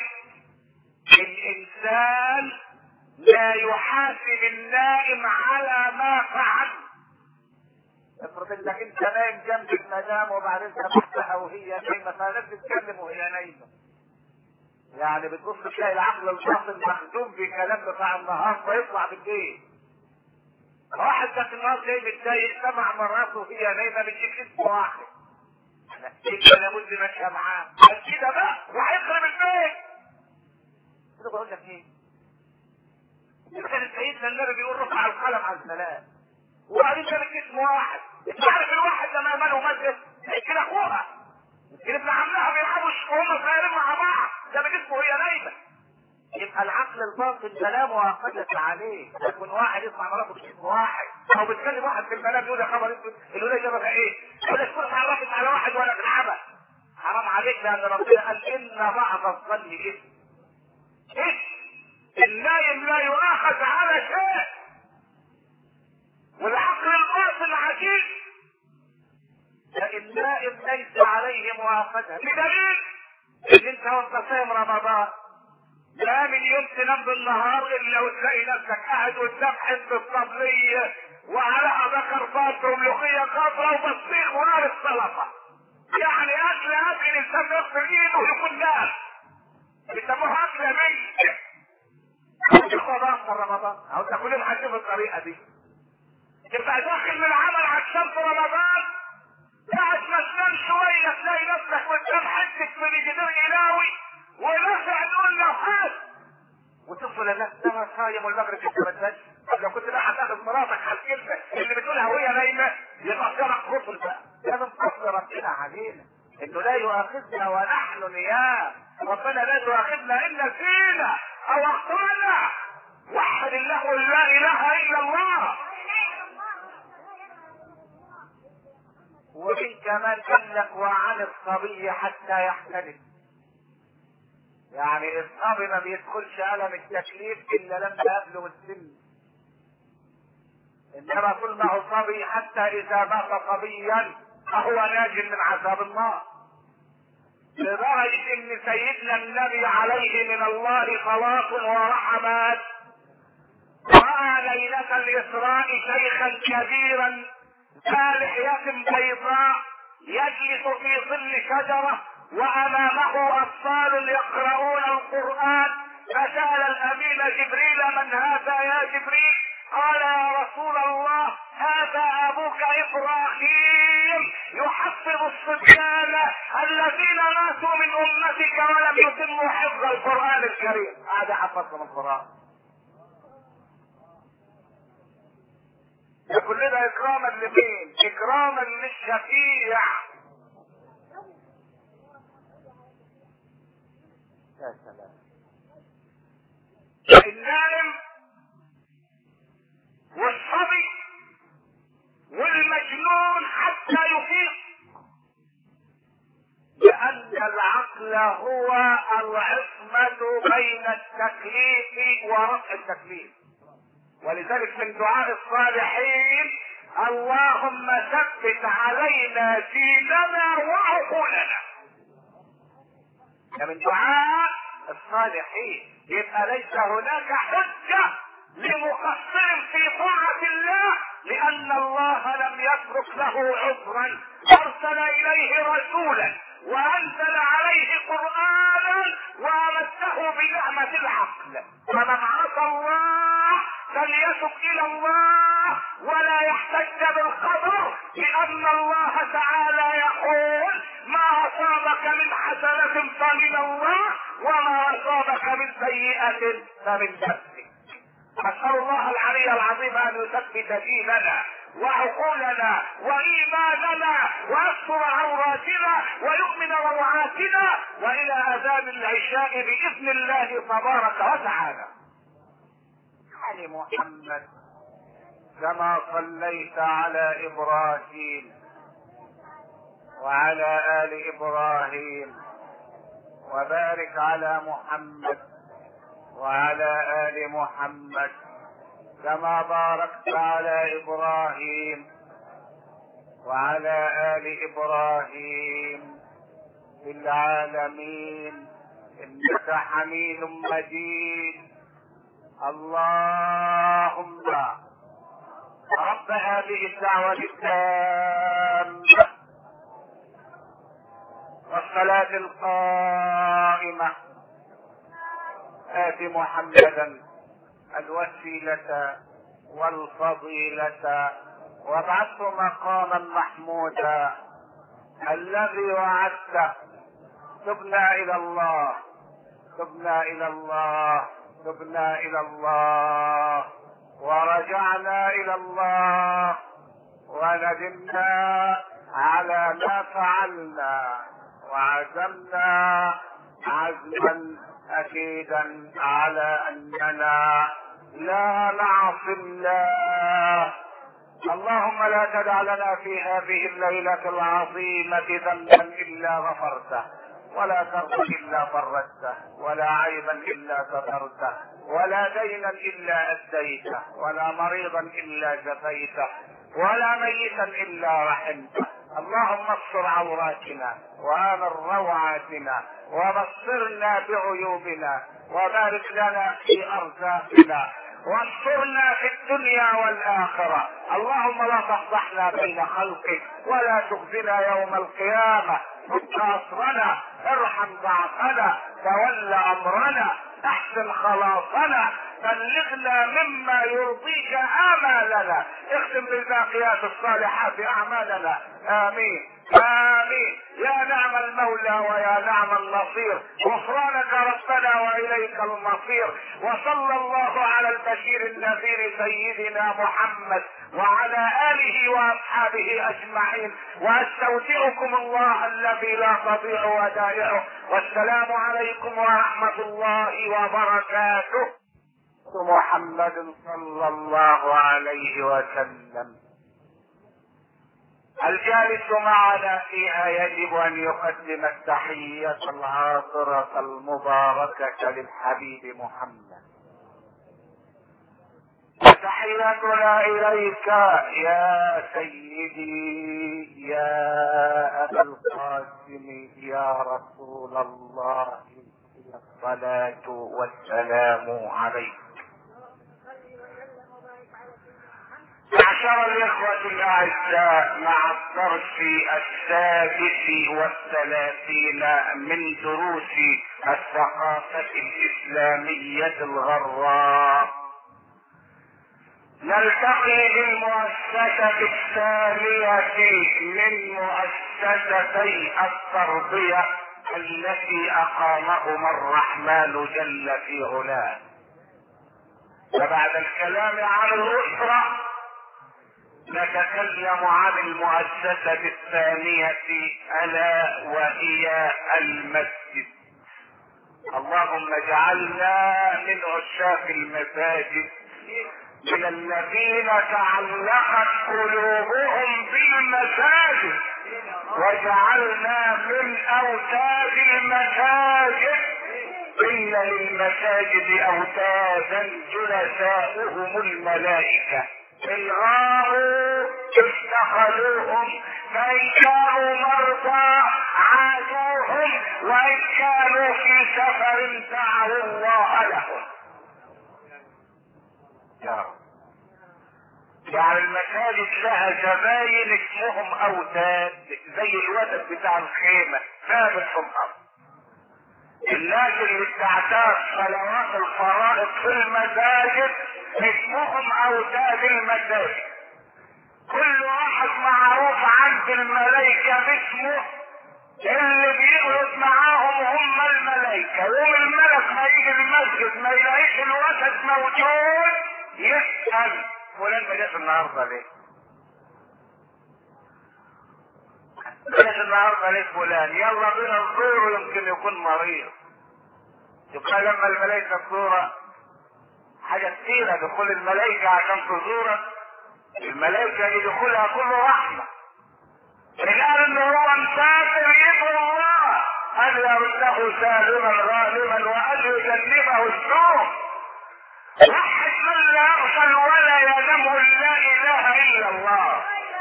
الانسان لا يحاسب النائم على ما فعل. افرض انك انت نايم جنب المدام وبعدين سمحتها وهي نايمه فلازم تتكلم وهي نايمه. يعني بتبص تلاقي العقل الباطن مخدوم بكلام بتاع النهار فيطلع بالليل. واحد ده في النهار جاي متضايق سمع مراته وهي نايمه بتجيب اسم واحد. كده لابد ماشيه معاه. قال كده بقى وهيخرب البيت. كده بقول لك ايه؟ كان سيدنا النبي بيقول رفع القلم عن الثلاث. وبعدين كان اسم واحد. انت عارف الواحد لما ماله مسجد كده اخوها. يمكن ابن عمها بيلعبوا وهم صغيرين مع بعض ده بجسمه وهي نايمه. يبقى العقل الباطن كلامه اقدس عليه. يكون واحد يسمع مراته باسم واحد او بتكلم واحد في المنام يقول يا خبر اسود الولايه جابها ايه؟ يقول لك تكون اتعرفت على واحد ولا في العمل. حرام عليك لان ربنا قال ان بعض الظن اثم. النايم لا يؤاخذ على شيء. والعقل الباطن عجيب. النائم ليس عليه مؤاخذه بدليل ان انت وانت صايم رمضان لا من يوم تنام بالنهار الا وتلاقي نفسك قاعد قدام حزب الطبليه وعليها بكر فات وملوخيه خضراء وبطيخ ونار السلطه. يعني اكل الانسان يغسل ايده ويكون نام. بيسموها اكله منك. تاخد اكثر رمضان او انت كل يوم هتشوف الطريقه دي. تبقى داخل من عمل عشان في رمضان قاعد مسلم شويه تلاقي نفسك قدام حدك في الجدار الهاوي ونفع نقول له هات وتفضل الناس ده صايم والمغرب يتبدل. لو كنت بقى هتاخد مراتك على الكلمه اللي بتقولها وهي نايمه يبقى جرح كفر بقى. ده من فضل ربنا علينا انه لا يؤاخذنا ونحن نيام. ربنا لا يؤاخذنا الا فينا او اخطانا. وحد الله لا اله الا الله. ومن كمان قال لك وعن الصبي حتى يحتلم. يعني الصبي ما بيدخلش ألم التكليف إلا لما يبلغ السن. إنما طول ما هو صبي حتى إذا مات صبيا فهو ناج من عذاب النار. لدرجة إن سيدنا النبي عليه من الله خلاص ورحمات رأى ليلة الإسراء شيخا كبيرا ذا لحية بيضاء يجلس في ظل شجرة وامامه اطفال يقرؤون القرآن. فسأل الامين جبريل من هذا يا جبريل؟ قال يا رسول الله هذا ابوك ابراهيم يحفظ الصبيان الذين ماتوا من امتك ولم يتموا حفظ القرآن الكريم. هذا حفظهم القرآن. كل ده اكراما لمين؟ اكراما للشفيع. يا سلام. النائم والصبي والمجنون حتى يفيق لان العقل هو العصمة بين التكليف ورفع التكليف. ولذلك من دعاء الصالحين اللهم ثبت علينا ديننا وعقولنا. ده من دعاء الصالحين. يبقى ليس هناك حجة لمقصر في طاعة الله لان الله لم يترك له عذرا. ارسل اليه رسولا وانزل عليه قرآنا وامده بنعمة العقل. فمن عصى الله فليتب الى الله ولا يحتج بالقدر، لان الله تعالى يقول ما اصابك من حسنة فمن الله وما اصابك من سيئة فمن نفسك. اسأل الله العلي العظيم ان يثبت ديننا وعقولنا وايماننا ويستر عوراتنا ويؤمن روعاتنا والى اذان العشاء باذن الله تبارك وتعالى. علي محمد كما صليت على ابراهيم وعلى ال ابراهيم وبارك على محمد وعلى ال محمد كما باركت على ابراهيم وعلى ال ابراهيم في العالمين انك حميد مجيد. اللهم رب هذه الدعوة التامة والصلاة القائمة آت محمدا الوسيلة والفضيلة وابعثه مقاما محمودا الذي وعدته. تبنا إلى الله تبنا إلى الله تبنا إلى الله ورجعنا إلى الله وندمنا على ما فعلنا وعزمنا عزما أكيدا على أننا لا نعصي الله. اللهم لا تدع لنا في هذه الليلة العظيمة ذنبا إلا غفرته ولا كربا إلا فرجته ولا عيبا إلا سترته ولا دينا إلا أديته ولا مريضا إلا شفيته ولا ميتا إلا رحمته. اللهم استر عوراتنا وآمن روعاتنا وبصرنا بعيوبنا وبارك لنا في أرزاقنا واسترنا في الدنيا والآخرة. اللهم لا تفضحنا بين خلقك ولا تخزنا يوم القيامة. فك أسرنا ارحم ضعفنا تول أمرنا احسن خلاصنا بلغنا مما يرضيك آمالنا اختم بالباقيات الصالحات أعمالنا. آمين آمين. يا نعم المولى ويا نعم النصير. غفرانك ربنا وإليك المصير. وصلى الله على البشير النذير سيدنا محمد وعلى آله وأصحابه أجمعين وأستودعكم الله الذي لا تضيع ودائعه. والسلام عليكم ورحمة الله وبركاته. محمد صلى الله عليه وسلم. الجالس معنا فيها يجب ان يقدم التحية العاطرة المباركة للحبيب محمد. تحياتنا اليك يا سيدي يا ابا القاسم يا رسول الله الصلاة والسلام عليك. معشر الإخوة الأعزاء، مع الدرس السادس والثلاثين من دروس الثقافة الإسلامية الغراء نلتقي بالمؤسسة الثانية من مؤسستي التربية التي أقامهما الرحمن جل في علاه. وبعد الكلام عن الأسرة نتكلم عن المؤسسة الثانية ألا وهي المسجد. اللهم اجعلنا من عشاق المساجد، من الذين تعلقت قلوبهم بالمساجد، واجعلنا من أوتاد المساجد. إن للمساجد أوتادا جلساؤهم الملائكة إن غاروا اتخذوهم، فإن كانوا مرضى عادوهم، وإن كانوا في سفر دعوا الله لهم. يعني المساجد لها زباين اسمهم أوتاد، زي الوتد بتاع الخيمة ثابت في الأرض. الناس اللي بتعتاد صلوات الفرائض في المساجد اسمهم اوتاد المساجد. كل واحد معروف عند الملائكة باسمه، اللي بيغلط معاهم هم الملائكة. يوم الملك ما يجي المسجد ما يلاقيش الوسط موجود، يسأل فلان ما جاش النهارده ليه؟ ما جاش النهارده ليه فلان؟ يلا بينا نزوره يمكن يكون مريض. يبقى لما الملائكة تزورك حاجة كتيرة، دخول الملائكة عشان تزورك، الملائكة يدخلها كل رحمة. الآن ان هو مسافر يدعو الله ان يرده سالما غانما وان يجنبه السوء. وحد من لا يغفل ولا ينام لا اله الا الله،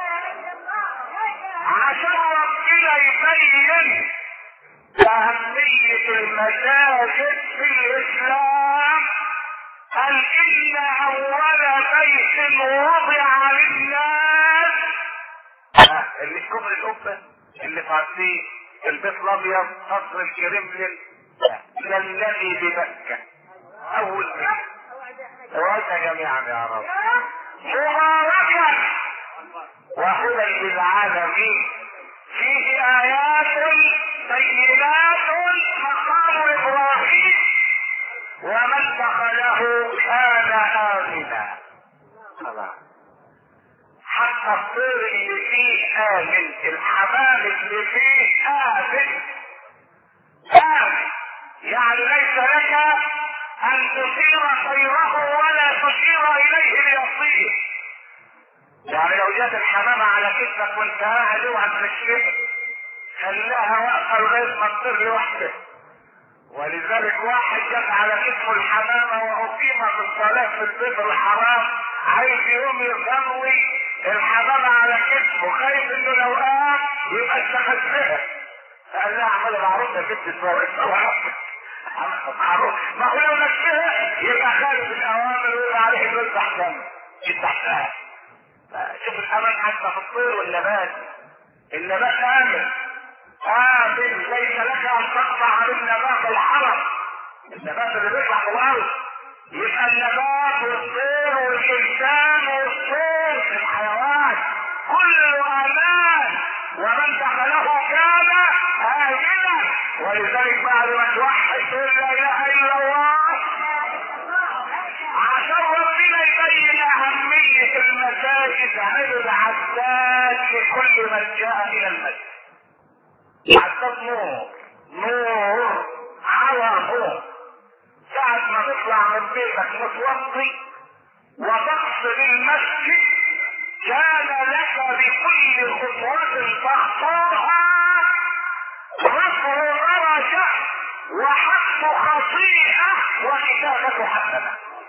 عشان ربنا يبين اهمية المساجد في الاسلام. قال ان اول بيت وضع للناس، اللي في كفر القبة اللي فيه البيت الابيض قصر الكرملين، ده الذي بمكة اول بيت. وانت جميعا يا رب مباركا وهدى للعالمين، فيه ايات بينات مقام ابراهيم ومن دخله كان امنا. حتى الطير اللي فيه آمن، الحمام اللي فيه آمن. آمن يعني ليس لك أن تثير طيره ولا تشير إليه ليصير. يعني لو جات الحمامة على كتفك وانت قاعد اوعى تمشيها، خليها واقفة لغاية ما تطير لوحدك. ولذلك واحد جت على كتفه الحمامة وأقيمت الصلاة في البيت الحرام، عايز يقوم يصلي، الحمامة على كتفه، خايف انه لو قام يبقى استخدمها. قال لها اعمل معروف يا ست معروف، ما هو لو نفسها يبقى خالف الاوامر ويبقى عليه الوزع احسن يستحقها. شوف الامان حتى في الطير والنبات، النبات امن. ليس لك ان تقطع من نبات الحرم، النبات اللي بيطلع في الارض. يبقى النبات والطير والانسان والصوت الحيوان كله امان، ومن دخله كان امنا. ولذلك بعد ما توحد تقول لا اله الا الله، عشان ربنا يبين اهمية المساجد عبد عداد لكل من جاء الى المسجد. عداد نور على نور. ساعة ما تطلع من بيتك متوضي وتقصد المسجد، كان لك بكل خطوة تخطوها رفع درجة وحق خطيئة وكتابة حسنة.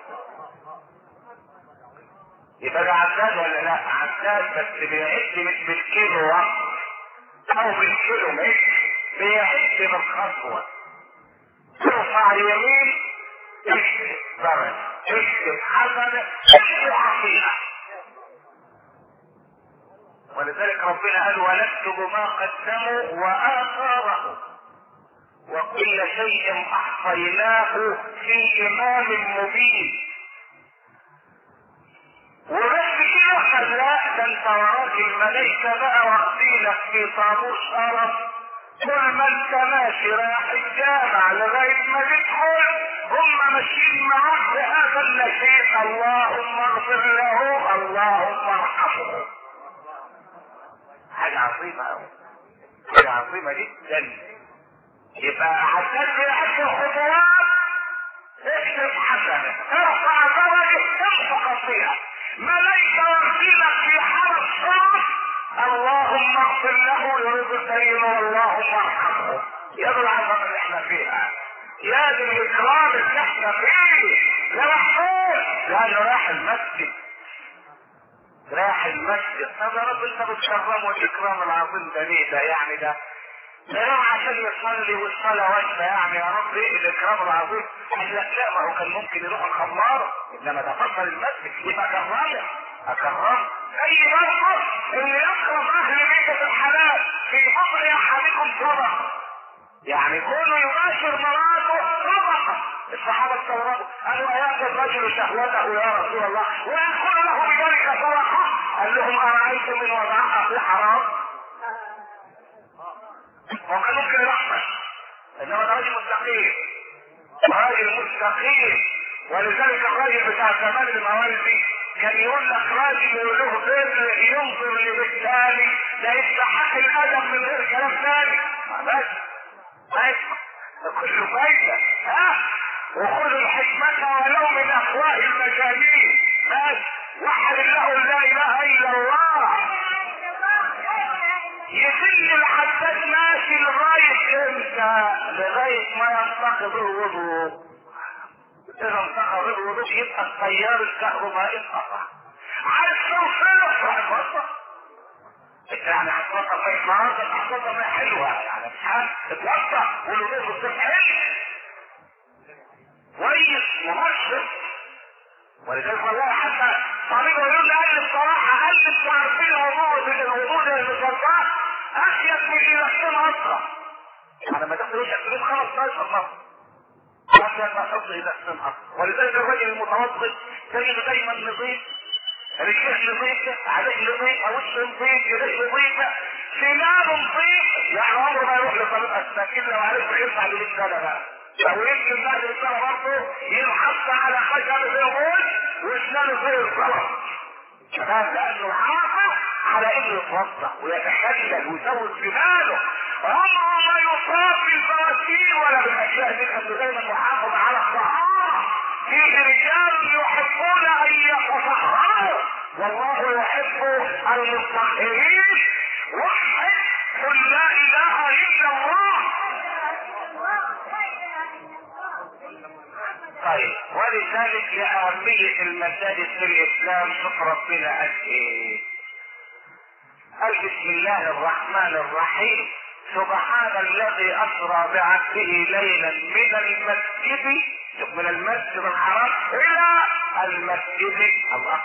يبقى ده عداد ولا لا؟ عداد، بس بيعد مش بالكيلو او بالكيلو متر، بيعد بالخطوة. ترفع يمين اكتب درجة، اكتب حسنة، اكتب خطيئة. ولذلك ربنا قال ونكتب ما قدموا وآثاره وكل شيء احصيناه في امام مبين. وبس كده لا، ده انت وراك الملائكة بقى واخدينك في طابور شرف، كل ما انت ماشي رايح الجامع لغاية ما تدخل هم ماشيين معاك بهذا النشيد: اللهم اغفر له، اللهم ارحمه. حاجة عظيمة اوي، حاجة عظيمة جدا. يبقى عشان بيعد الخطوات اكتب حسنة، ارفع درجة، امسك خطيئة. ملائكة واخدينك في حرس شرف: اللهم اغفر له يريد الكريم واللهم ارحمه. يا ذو العظمة اللي احنا فيها، يا ذي الاكرام اللي احنا فيه، يا محمود. لانه راح المسجد، راح المسجد. طب يا رب انت بتكرمه الاكرام العظيم ده ليه؟ ده يعني ده يروح عشان يصلي والصلاة واجبة، يعني يا رب ايه الاكرام العظيم؟ قال لك لا، ما هو كان ممكن يروح الخمارة، انما ده فضل المسجد يبقى كرامه. اكرم اي برضه اللي يكرم اهل بيت الحلال في فضل احدكم صدقه. يعني كونه يباشر مراته صدقه. الصحابه استغربوا قالوا اياك الرجل شهوته يا رسول الله ويكون له بذلك صدقه؟ قال لهم ارايتم من وضعها في حرام؟ وكان ممكن يرحمه، انما ده راجل مستقيم، راجل مستقيم. ولذلك الراجل بتاع زمان الموالدي كان يقول لك راجل وله بر ينظر للتاني ده يستحق الادب من غير كلام ثاني. بس كله فايده وخذوا الحكمه ولو من افواه المجانين. بس وحد الله لا اله الا الله. يخلي الحداد ماشي لغايه امتى؟ لغايه ما ينتقض الوضوء. اذا انتقض الوضوء يبقى التيار الكهربائي انقطع. عايز توصله يعني هتوصل في مناطق هتوصل حلوه يعني مش عارف تتوصل والوضوء الصبح حلو كويس ممشط. ولذلك والله حتى طبيب يقول لي قال بصراحه قال انتوا عارفين الوضوء ده المصدات اشيك من الاحسان اصلا. يعني لما تاخد وشك تجيب 15 مره عشان ما تحط الاحسان اصلا. ولذلك الراجل المتوسط تجد دايما نظيف، رجليه نظيفه، عليه نظيفه، وشه نظيف، يديه نظيفه، سنانه نظيف. يعني عمره ما يروح لطبيب اسنان الا وعارف يرفع له السنه بقى. لو يمكن بعد السنه برضه ينحط على خشب الهرمون واسنانه زي القمر. كمان لانه عارف على انه يتوضا ويتخلل ويزود جماله. عمره ما يصاب بالبراكين ولا بالاشياء دي، لانه دايما محافظ على الطهاره. فيه رجال يحبون ان يتطهروا والله يحب المطهرين. وحد قل لا اله الا الله. طيب ولذلك لأهمية المساجد في الإسلام شوف ربنا قال إيه؟ قال بسم الله الرحمن الرحيم سبحان الذي أسرى بعبده ليلا من المسجد، من المسجد الحرام إلى المسجد الله.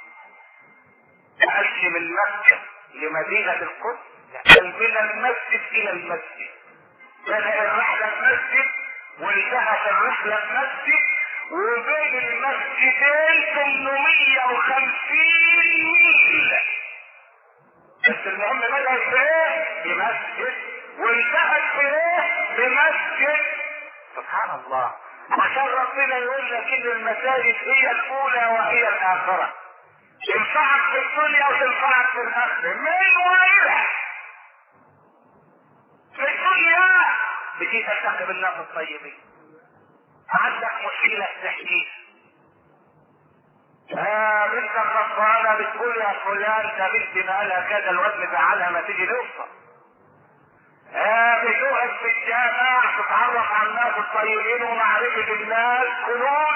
ما قالش من مكة لمدينة القدس، قال من المسجد إلى المسجد. بدأ الرحلة المسجد وانتهت الرحلة المسجد وبين المسجدين 850 ميل. بس المهم بدأت بايه؟ بمسجد وانتهت بايه؟ بمسجد. سبحان الله. عشان ربنا يقول لك ان المساجد هي الاولى وهي الاخرة، تنفعك في الدنيا وتنفعك في الاخرة. من وإلى في الدنيا بتيجي تلتقي بالناس الطيبين. عندك مشكلة تحكيها بنت الرفانة بتقول يا فلان ده بنتي بقالها كذا الوزن زعلها ما تيجي نوصل. بتقعد في الجامع تتعرف على الناس الطيبين ومعرفة الناس كلهم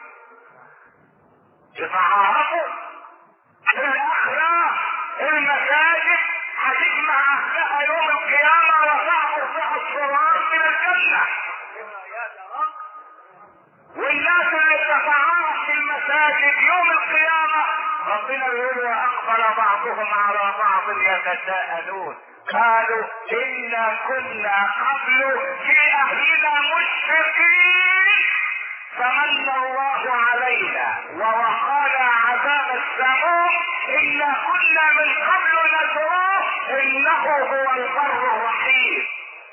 تتعرفوا. الاخرة المساجد هتجمع اهلها يوم القيامة وتعبر بها الصراط من الجنة. والناس اللي تتعارف في المساجد يوم القيامة ربنا يقول واقبل بعضهم على بعض يتساءلون قالوا انا كنا قبل في اهلنا مشفقين فمن الله علينا ووقانا عذاب السموم انا كنا من قبل ندعوه انه هو البر الرحيم.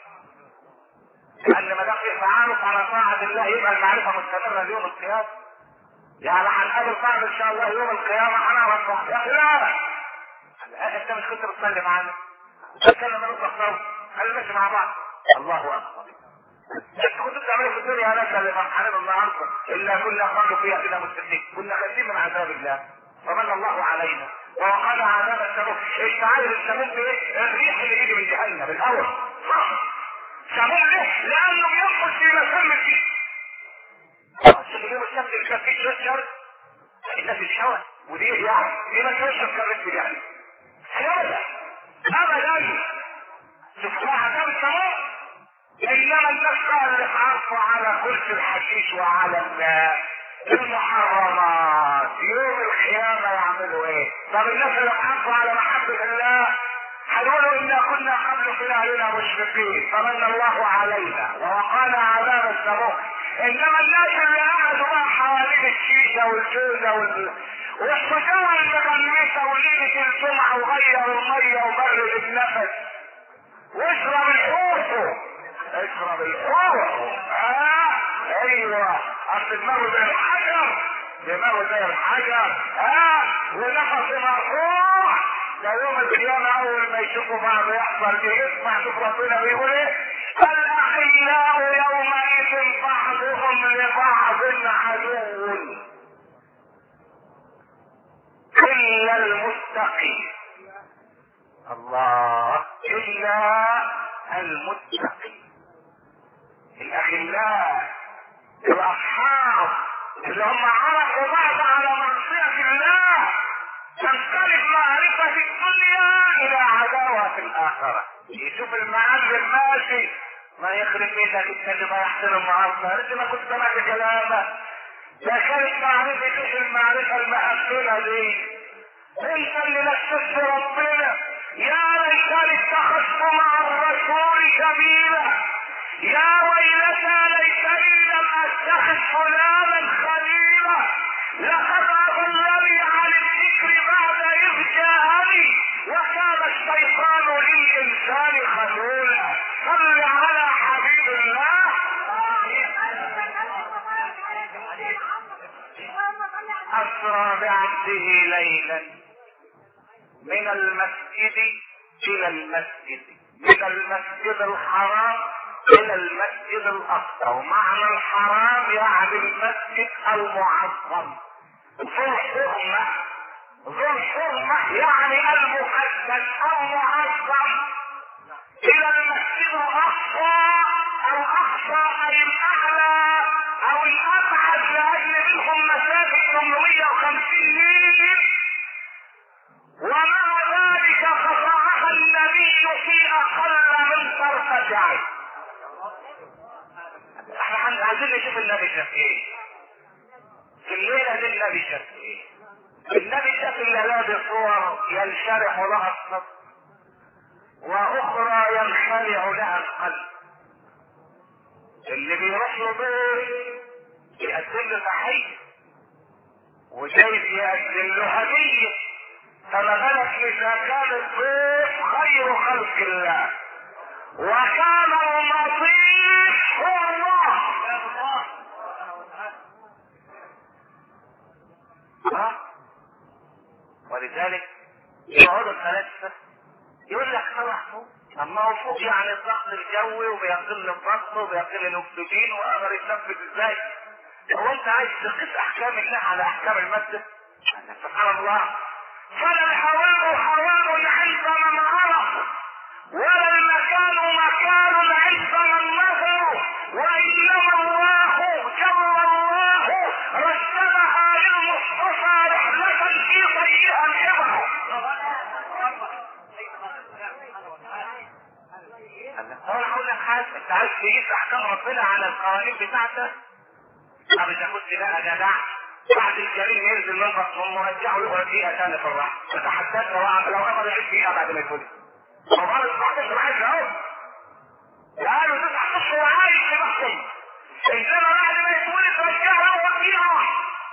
لان ما دام في تعارف على طاعة الله يبقى المعرفة مستمرة ليوم القيامة. يعني هنقابل بعض ان شاء الله يوم القيامة هنعرف بعض. يا فلان انت مش كنت بتصلي معانا؟ نتكلم نطلق صوت خلينا نمشي مع بعض. الله اكبر. انت كنت بتعملوا في الدنيا ناس اللي فرحانين النهارده الا كنا قالوا فيها كده مستفيد كنا خايفين من عذاب الله فمن الله علينا ووقانا عذاب السموم. انت عارف السموم ايه؟ الريح اللي بيجي من جهنم بالهواء. سموم ليه؟ لانه بينقص في مسام الجسم. اليوم الشمس اللي كان فيه شجر الناس الشوى ودي يعني دي ما كانش كررت يعني ابدا ابدا. شوفوا عذاب السموم. انما الناس اللي حرصوا على كرسي الحشيش وعلى المحرمات يوم القيامة يعملوا ايه؟ طب الناس اللي حرصوا على محبة الله هنقولوا انا كنا قبل في اهلنا مشركين فمن الله علينا ووقانا عذاب السموم. انما الناس اللي قعدوا بقى حوالين الشيشه والجوزه والشجره المغمسه وليله الجمعه وغير الميه وبرد النفس واشرب الحوت اشرب الحوت. ايوه اصل دماغه زي الحجر دماغه زي الحجر ونفسه مرفوع. ده يوم القيامة اول ما يشوفوا بعض يحصل ايه؟ اسمع شوف ربنا بيقول ايه؟ الاخلاء يومئذ بعضهم لبعض عدو الا المتقين. الله الا المتقين. الاخلاء الاصحاب اللي هم عرفوا بعض على معصية الله تنقلب معرفة الدنيا الى عداوة في الاخرة. يشوف المعلم ماشي ما يخرب بيتك انت اللي ضيعت له المعرفة انت ما كنت سمعت كلامه. ده كانت معرفة المعرفة المقفلة دي انت اللي نسيت ربنا. يا ليتني اتخذت مع الرسول سبيلا يا ويلتى ليتني لم اتخذ فلانا خليلا لقد اضلني عن الذكر بعد اذ جاءني وكان الشيطان للانسان خذولا. صل على حبيب الله. اسرى بعبده ليلا من المسجد الى المسجد من المسجد الحرام الى المسجد الاقصى. ومعنى الحرام يعني المسجد المعظم ذو الحرمة ذو الحرمة يعني المقدس المعظم الى المسجد الاقصى. الاقصى اي الاعلى او الابعد لاجل منهم مسافة 850 ميل. ومع ذلك قطعها النبي في اقل من طرفة عين. احنا عايزين نشوف النبي شاف ايه في الليلة دي. النبي شاف ايه؟ النبي شاف الليلة صور ينشرح لها الصدر واخرى ينخلع لها القلب. اللي بيروح له بيت يقدم له تحية وجايز يقدم له هدية. فما بالك اذا كان الضيف خير خلق الله وكان اللطيف هو الله. ولذلك يقعدوا الثلاثة يقول لك طلع فوق. اما هو فوق يعني الضغط الجوي وبيقل الضغط وبيقل الاكسجين وقدر يثبت ازاي. هو انت عايز تقيس احكام الله على احكام المادة؟ سبحان الله. فلا الهواء هواء عند من عرف ولا المكان مكان عند من نظر وانما الله جل الله رتبها للمصطفى رحلة في طيها الحبر. انا هقول لك حاجه انت عايز تقيس احكام ربنا على القوانين بتاعتك. طب اذا كنت بقى جدع بعد الجريم ينزل من بطنه ورجعه يقعد دقيقه ثانيه في الراحه. تتحدث لو امر يعيش دقيقه بعد ما يتولد. وقال 19 عايش اهو. قالوا 19 عايش في بطنه. انما بعد ما يتولد رجعه يقعد دقيقه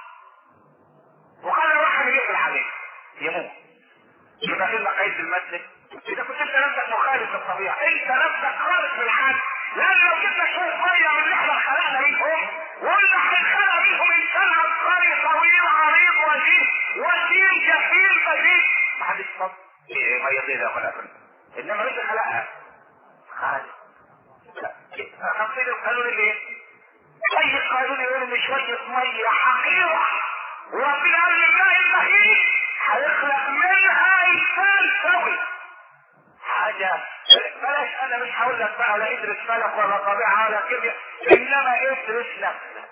وخلى واحد يقفل عليه يموت. يبقى ايه قيد المسجد؟ اذا كنت انت نفسك مخالف للطبيعه انت نفسك خالف بالعكس. لان لو جبنا شويه ميه من اللي احنا خلقنا منهم وقلنا هنخلق منهم انسان عبقري طويل عريض وجيل جحيم بديل ما حدش يفضل ميه زي ده ولا ابدا. انما انت خلقها خالق. خاصين القانون اللي اي قانون يقول ان شويه ميه حقيقه وربنا قال لله المهين هيخلق منها انسان سوي. حاجة بلاش انا مش هقول لك بقى لا ادرس فلك ولا طبيعة ولا كيمياء انما ادرس نفسك.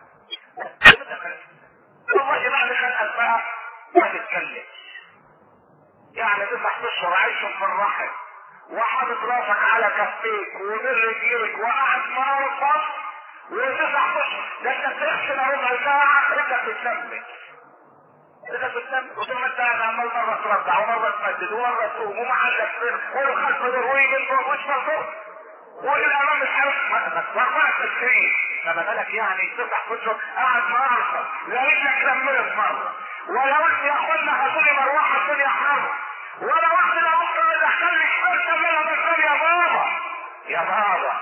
والله بعد خلقك بقى ما تتكلم. يعني 9 اشهر عايشهم في الرحم وحاطط راسك على كفيك ومر رجليك وقاعد مرفض و9 اشهر ده انت بتغسل ربع ساعة رجلك بتلمس اذا كنت وثم انت عمال مره تربع ومره تمدد ومره تقوم وما عندك سر والخلف دور ويجي فوق ويشمل فوق والامام مش عارف وقعت تسكرين. فما بالك يعني تفتح كتب قاعد مرة لقيت لك لملت مرة ولا قلت يا اخوانا هاتولي مروحه الدنيا حر ولا واحد لا بكره يدخل لي حته منها بالفم يا بابا يا بابا.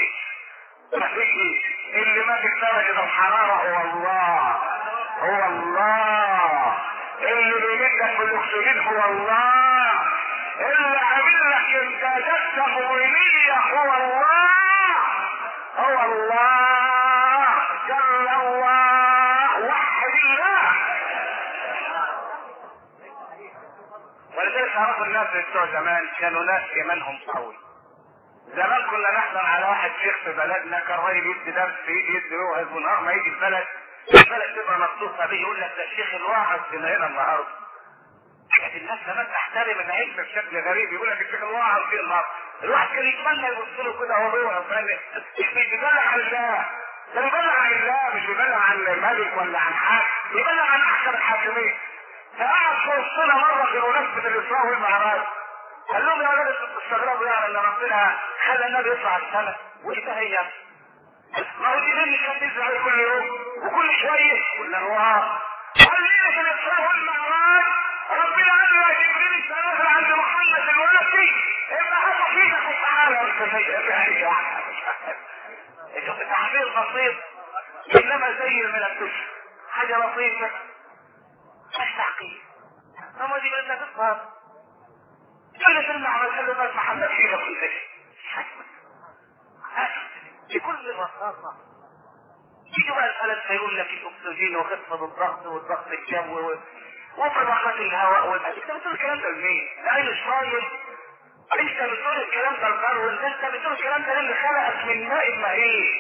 مفيش اللي ماسك درجة الحرارة هو الله. هو الله اللي بيمدك بالاكسجين هو الله اللي عامل لك امدادات تموينية هو الله. هو الله جل الله وحد الله. ولذلك عرفوا الناس بتوع زمان كانوا ناس ايمانهم قوي. زمان كنا نحضر على واحد شيخ في بلدنا كان راجل يدي درس يدي يوعظ ونهار ما يجي البلد تبقى مخصوصه بيه يقول لك ده الشيخ الواعظ فينا هنا النهارده. كانت الناس زمان تحترم العلم بشكل غريب يقول لك الشيخ الواعظ فيه النهارده. الواحد كان يتمنى يبص له كده وهو بيوعظ مش بيبلغ عن الله. ده بيبلغ عن الله مش بيبلغ عن ملك ولا عن حاكم بيبلغ عن احسن الحاكمين. فقعد في وسطنا مره في مناسبه الاسراء والمعراج قال لهم يا ولاد انتوا بتستغربوا يعني ان ربنا خلى النبي يطلع السنه وايه ده هي؟ ما هو دي مش هتنزل عليه كل يوم وكل شويه قلنا له قال لي في الاسراء والمعراج ربنا قال له يا جبريل سنزل عند محمد دلوقتي ابقى هات فيك وتعالى يا استاذ شوف التعبير بسيط انما زي الملكوش حاجه لطيفه مش تعقيد. اما دي بدنا تفهم كل سنة عمل له بس محمد فيه كل شيء بكل بساطة. يجي بقى الفلك فيقول لك الاكسجين وخفض الضغط والضغط الجوي وطبقات الهواء والأكل. انت بتقول الكلام ده لمين؟ لأي شايب انت بتقول الكلام ده القرون انت بتقول الكلام ده اللي خلقك من ماء مهين.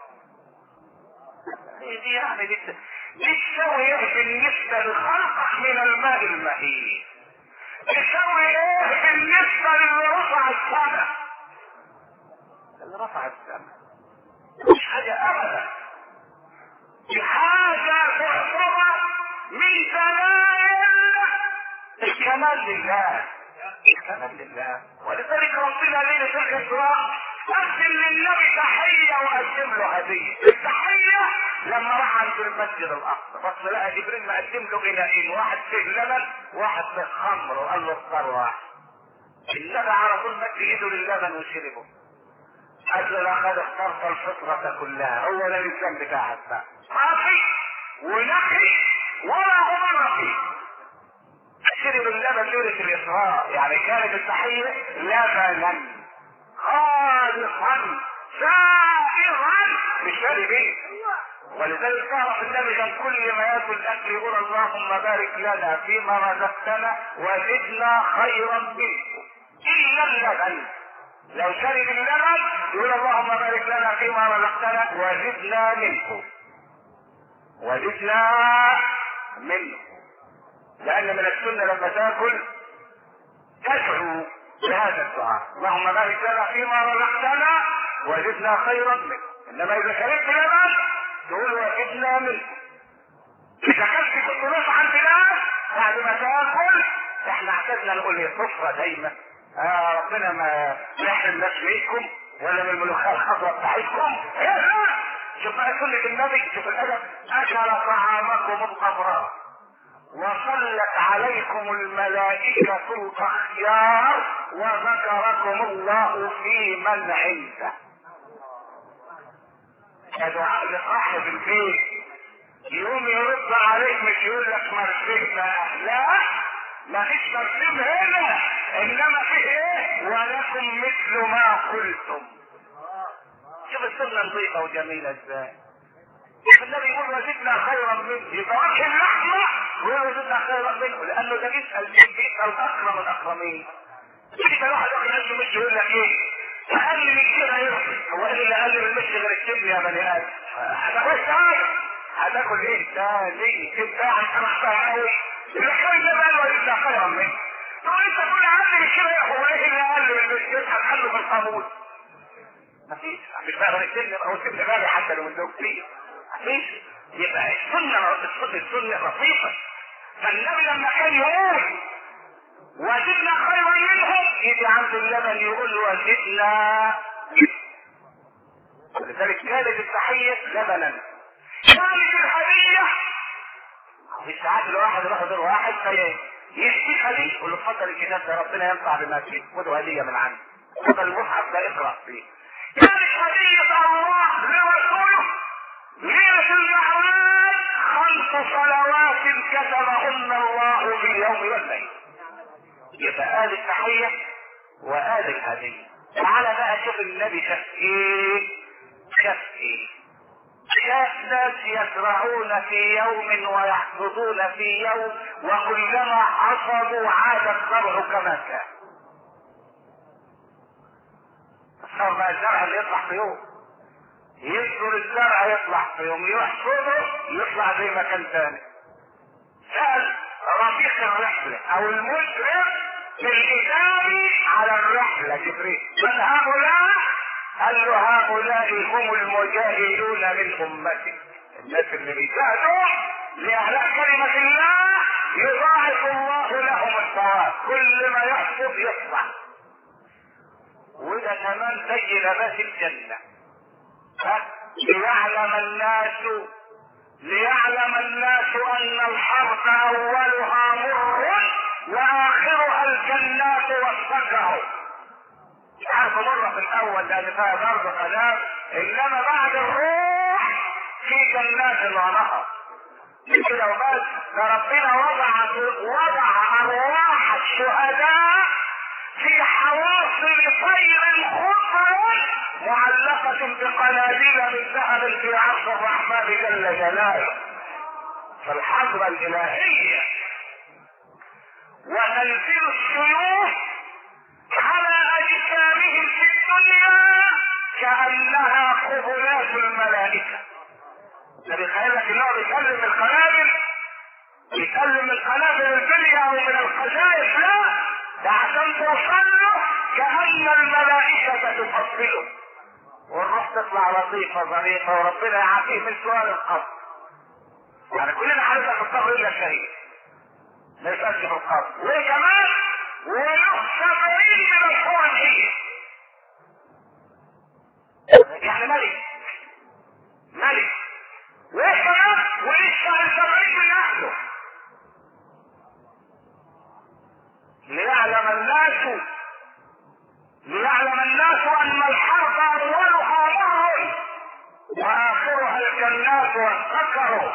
دي يعني دي تسوي ايه بالنسبة لخلقك من الماء المهين؟ يسوي ايه بالنسبة للي رفع السماء؟ اللي رفع السماء مش حاجة ابدا. دي حاجة تعتبر من دلائل الكمال لله. الكمال لله. ولذلك ربنا ليلة الاسراء قدم للنبي تحية وقدم له هدية. التحية لما راح عند المسجد الاقصى بس لقى جبريل مقدم له غنائين واحد فيه لبن واحد فيه خمر وقال له اختار واحد. النبي على طول مد ايده للبن وشربه. قال له لقد اخترت الفطرة كلها. هو ده الانسان بتاعك بقى صافي ونقي ولا غبار فيه. شرب اللبن ليلة الاسراء يعني كانت التحية لبنا خالصا سائغا مش شارب ايه. ولذلك تعرف النبي كان كل ما ياكل اكل يقول اللهم بارك لنا فيما رزقتنا وزدنا خيرا منه الا اللبن. لو شرب اللبن يقول اللهم بارك لنا فيما رزقتنا وزدنا منه. وزدنا منه لان من السنه لما تاكل تدعو بهذا الدعاء اللهم بارك لنا فيما رزقتنا وزدنا خيرا منه. انما اذا شربت لبن تقول وزدنا منه. اذا كنت كنت نص عن بلاد بعد ما تاكل احنا اعتدنا نقول هي صفرة دايما ربنا ما يحرمناش منكم ولا من الملوخيه الخضراء بتاعتكم. شوف بقى سنة النبي شوف الادب اكل طعامكم الابرار وصلت عليكم الملائكة الأخيار وذكركم الله في من عنده. يا دعاء لصاحب البيت يوم يرد عليك مش يقول لك مرسيم لا ما فيش مرسيم هنا انما فيه ايه ولكم مثل ما قلتم. شوف السنة نظيفة وجميلة ازاي. النبي يقول وزدنا خيرا منه يبقى وجه اللحمة ويقول وزدنا خيرا منه لانه ده بيسأل الاكرم الاكرمين. يجي واحد ياكل عيش ومش يقول لك ايه اقل من كده يرضي. هو قال لي اقل من المشي غير الكبد يا بني ادم. هتاكل ايه تاني كبده هتحرقها قوي. الخير ده بقى وزدنا خيرا منه. تقول انت تقول اقل من كده هو ايه اللي اقل من المشي هتحله في القاموس. مفيش مش بقى الكبد او الكبد غالي حتى لو مدوك فيه مفيش. يبقى السنه لطيفه فالنبي لما كان يقول وزدنا خيرا منهم يجي عند اللبن يقول له وزدنا. ولذلك كانت التحية لبنا. كانت الهدية في ساعات الواحد يروح دور واحد يحكي هدية يقول له اتفضل الكتاب ده ربنا ينفع بما فيه خده هدية من عندي. اتفضل المصحف ده اقرأ فيه. كانت هدية الله لرسوله ليلة المعراج 5 صلوات كتبهن الله في اليوم والليل. يبقى آل التحية وآل الهدية. تعالى بقى شوف النبي شاف ايه. شاف ايه؟ شاف ناس يزرعون في يوم ويحصدون في يوم وكلما حصدوا عاد الزرع كما كان. صار بقى الزرع اللي يطلع في يوم يذكر الزرع يطلع في يوم يحصده يطلع زي ما كان ثاني. سأل رفيق الرحلة او المشرف الإداري على الرحلة جبريل من هؤلاء؟ قال له هؤلاء هم المجاهدون من أمتي. الناس اللي بيجاهدوا لإعلاء كلمة الله يضاعف الله لهم الثواب كل ما يحصد يطلع. وده كمان زي لباس الجنة. ليعلم الناس أن الحرب أولها مر وآخرها الجنات والسكر. عارف مرة في الأول لأن فيها ضرب قناة إنما بعد الروح في جنات ونهر. كده وبس ربنا وضع أرواح الشهداء في حواصل طير خضر معلقة بقناديل من ذهب في عرش الرحمن جل جلاله. فالحضرة الإلهية وتنزل السيوف على أجسامهم في الدنيا كأنها قبلات الملائكة. ده بيخيل لك انه بيسلم القنابل البلية او من الخزائف. لا ده عشان توصل له كأن الملائكة تفصله والروح تطلع لطيفة ظريفة وربنا يعافيه من سؤال القبر. يعني كلنا هنبقى في القبر الا الشهيد ما يسألش في القبر. وايه كمان؟ ويخشى بعيد من الحور الحية يعني ملك وايه كمان؟ ويشفع السبعين من اهله. ليعلم الناس ان الحرب اولها مر واخرها الجنات والسكر.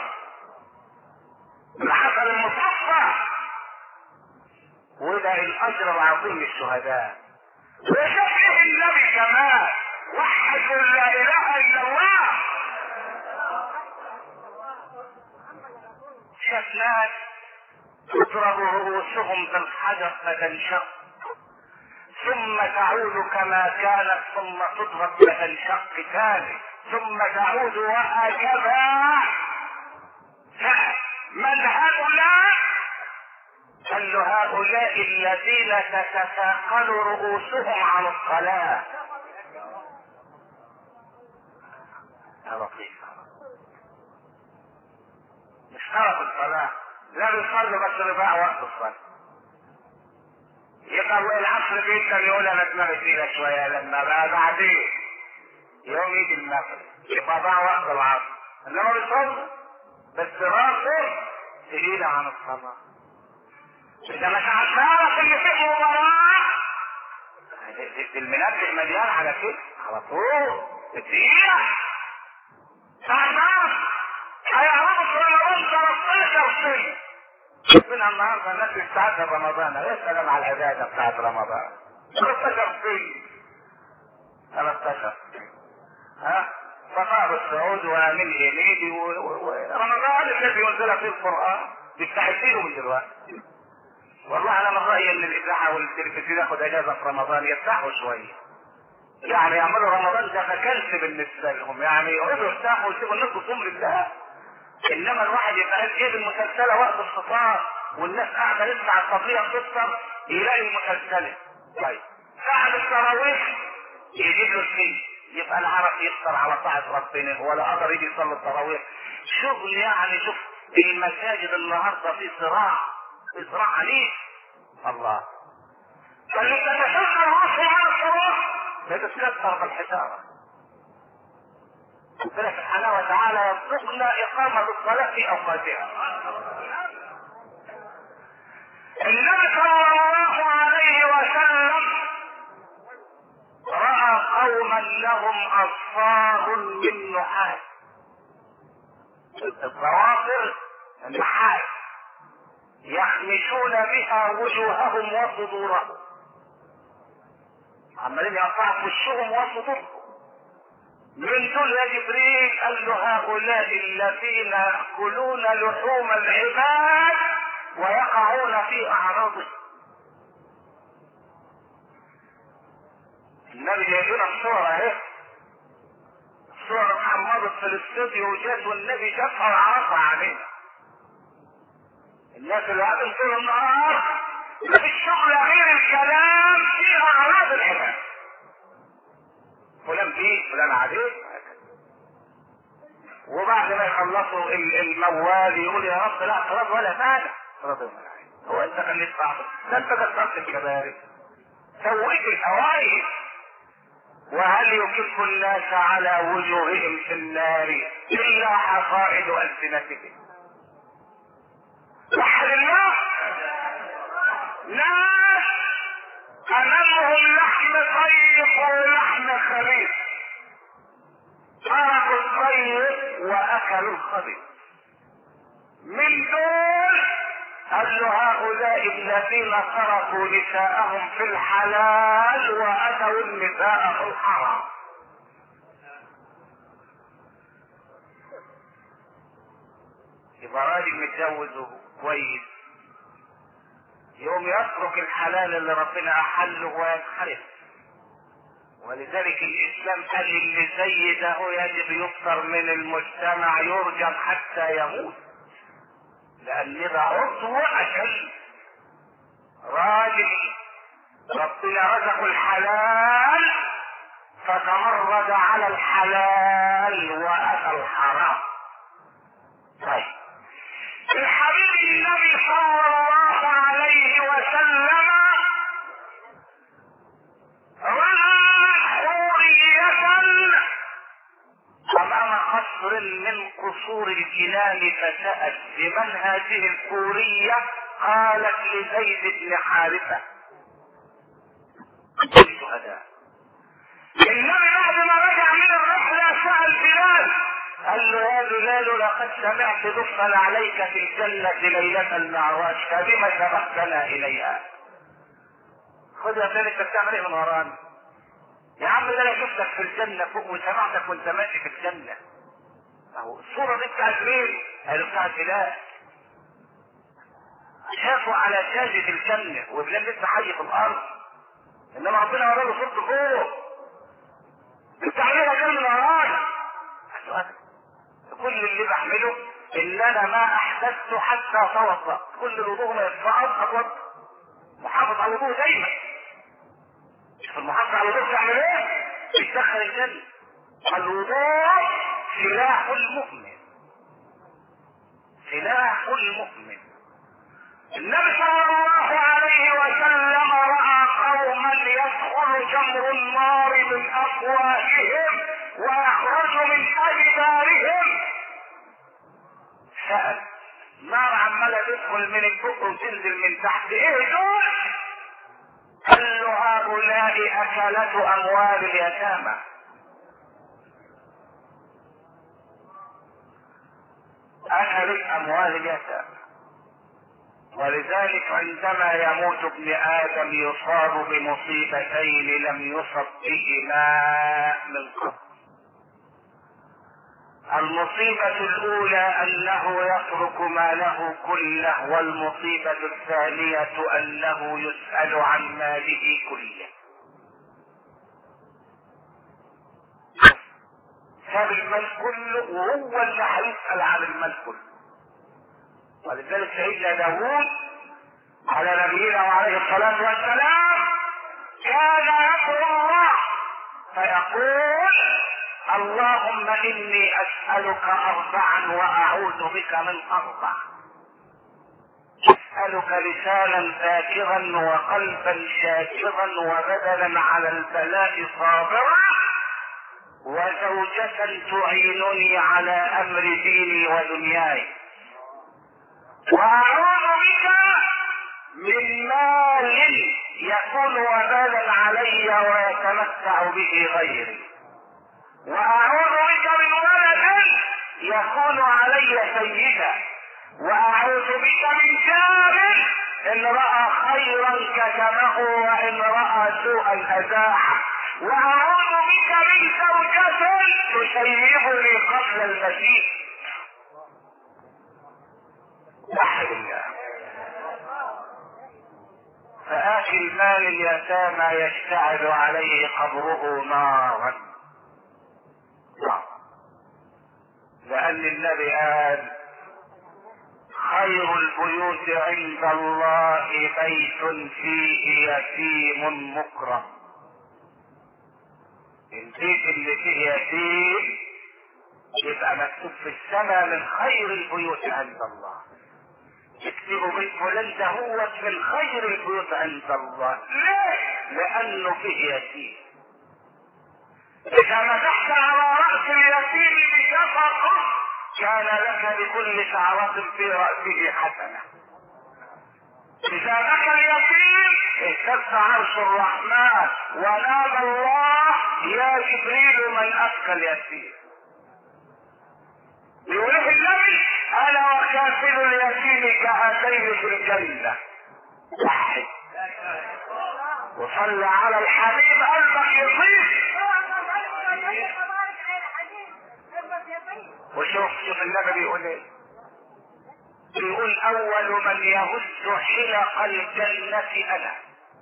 الحسن المصفى وده الاجر العظيم للشهداء. وشفه النبي كمان وحد لا اله الا الله. شاف ناس تضرب رؤوسهم بالحجر فتنشق ثم تعود كما كانت ثم تضرب فتنشق ثاني ثم تعود وهكذا. من هؤلاء؟ قال له هؤلاء الذين تتثاقل رؤوسهم عن الصلاة. يا لطيف مش ترك الصلاة لا بيصلوا بس رباع وقت الصلاة. يبقى العصر جدا يقول انا دماغي تقيلة شوية لما بقى بعدين يوم يجي المغرب يبقى ضاع وقت العصر انما بيصلوا بس راسه تقيلة عن الصلاة. اذا مش هتعرف ان في مباراة المنبه مليان على كده على طول تقيلة تعرف هيعرفوا في رمضان 13 سنة. ربنا النهارده الناس بتستعد رمضان. يا سلام على العباده بتاعت رمضان 13 سنة 13 صفاء السعود وامين هنيدي ورمضان الذي ينزل فيه القران بيستعدوا من دلوقتي. والله انا من رايي ان الاذاعه والتلفزيون ياخد اجازه في رمضان يرتاحوا شويه. يعني يعملوا رمضان ده فكلت بالنسبه لهم يعني يقعدوا يرتاحوا ويسيبوا الناس تصوم لله. انما الواحد يبقى جايب المسلسله وقت الفطار والناس قاعده لسه على الطبليه بتفطر يلاقي المسلسله. طيب بعد التراويح يجيب له الشيء يبقى لا عرف يفطر على طاعه ربنا ولا قدر يجي يصلي التراويح. شغل يعني شوف المساجد النهارده في صراع عنيف. الله، فاللي تتشكر راسه على الصلاة يتكسر بالحجارة. ربنا سبحانه وتعالى يرزقنا إقامة الصلاة في أوقاتها. النبي صلى الله عليه وسلم رأى قوما لهم أصفار من نحاس، الضوافر النحاس، يخمشون بها وجوههم وصدورهم، عمالين يقطعوا وشهم وصدورهم. من دول يا جبريل؟ قال له هؤلاء الذين يأكلون لحوم العباد ويقعون في أعراضهم. النبي جايبنا الصورة اهي، الصورة اتحمضت في الاستوديو وجات والنبي شافها وعرفها علينا. الناس اللي قاعدين طول النهار في الشغل غير الكلام في أعراض العباد، فلان بيه فلان عليه، وبعد ما يخلصوا الموال يقول يا رب لا خلاص ولا فاجع. هو انت خليت صعب، ده انت كسرت الكباري، سويت الحوائج. وهل يكف الناس على وجوههم في النار الا حصائد السنتهم. وحد الله، ناس امامهم لحم طيب ولحم خبيث، تركوا الطيب واكلوا الخبيث. من دول قال له هؤلاء الذين تركوا نساءهم في الحلال واتوا النساء في الحرام. يبقى راجل متجوز كويس يوم يترك الحلال اللي ربنا احله وينحرف. ولذلك الاسلام قال اللي زي ده يجب يكثر من المجتمع، يرجم حتى يموت، لان ده عضو اشد. راجل ربنا رزقه الحلال فتمرد على الحلال واتى الحرام. طيب الحبيب النبي صلى الله عليه وسلم رأى حورية امام قصر من قصور الجنان فسأل لمن هذه الحورية؟ قالت لزيد بن حارثة الشهداء. النبي بعد ما رجع من الرحلة سأل بلال، قال له يا بلال لقد سمعت دفا عليك في الجنة ليلة المعراج فبما سبقتنا اليها؟ خذ يا بلال انت بتعمل ايه من ورانا؟ يا عم ده انا شفتك في الجنة فوق وسمعتك وانت ماشي في الجنة. اهو الصورة دي بتاعت مين؟ قالوا بتاعت بلال. شافوا على شاشة الجنة وبلال لسه حي في الارض، انما ربنا وراله صورته فوق. انت علينا كل ورانا. كل اللي بعمله ان انا ما احدثت حتى توضا، كل الوضوء ما يتفعل اتوضا، محافظ على الوضوء دايما. شوف المحافظ على الوضوء تعمل ايه؟ بيدخل الجنة. الوضوء سلاح المؤمن، سلاح المؤمن. النبي صلى الله عليه وسلم راى قوما يدخل جمر النار من افواههم ويخرج من ادبارهم. سأل نار عمالة تدخل من الفوق وتنزل من تحت، ايه دول؟ قال له هؤلاء اكلة اموال اليتامى. اكلت اموال اليتامى. ولذلك عندما يموت ابن ادم يصاب بمصيبتين لم يصب بهما من قبل. المصيبة الاولى انه يترك ماله كله، والمصيبة الثانية انه يسأل عن ماله كله. ساب المال كله وهو اللي هيسأل عن المال كله. ولذلك سيدنا داوود على نبينا وعليه الصلاة والسلام كان يدعو الله فيقول اللهم اني اسألك اربعا واعوذ بك من اربع. اسألك لسانا ذاكرا وقلبا شاكرا وبدنا على البلاء صابرا وزوجة تعينني على امر ديني ودنياي. واعوذ بك من مال يكون وبالا علي ويتمتع به غيري. واعوذ بك من ولد يكون علي سيدا. واعوذ بك من جار ان راى خيرا كتمه وان راى سوءا ازاحه. واعوذ بك من زوجة تشيبني قبل المسيح. وحد الله. فآكل مال اليتامى يشتعل عليه قبره نارا. لأن النبي قال خير البيوت عند الله بيت فيه يتيم مكرم. البيت اللي فيه يتيم يبقى مكتوب في السماء من خير البيوت عند الله. يكتبوا بيت فلان ده هو من خير البيوت عند الله. ليه؟ لأنه فيه يتيم. إذا مسحت على رأس اليتيم بشفقة كان لك بكل شعرة في رأسه حسنة. إذا بكى اليتيم اهتز عرش الرحمن ونادى الله يا جبريل من أبكى اليتيم. يقول النبي أنا وكافل اليتيم كهاتين في الجنة. واحد وصلى على الحبيب قلبك يطيب. وشوف النبي بيقول ايه. بيقول اول من يهز حلق الجنة انا.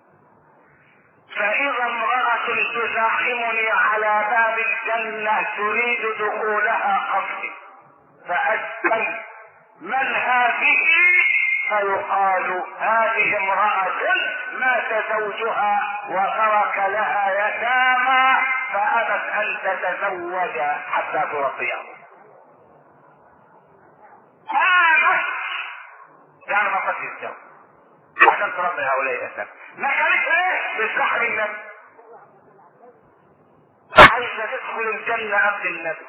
فاذا امرأة تزاحمني على باب الجنة تريد دخولها قصدي فاسأل من هذه فيقال هذه امرأة مات زوجها وترك لها يتامى فابت ان تتزوج حتى ترضيه. يعني ما قد يتزوج عشان تربي هؤلاء اليتامى. ما كانت ايه بالسحر النبي عايزه تدخل الجنه قبل النبي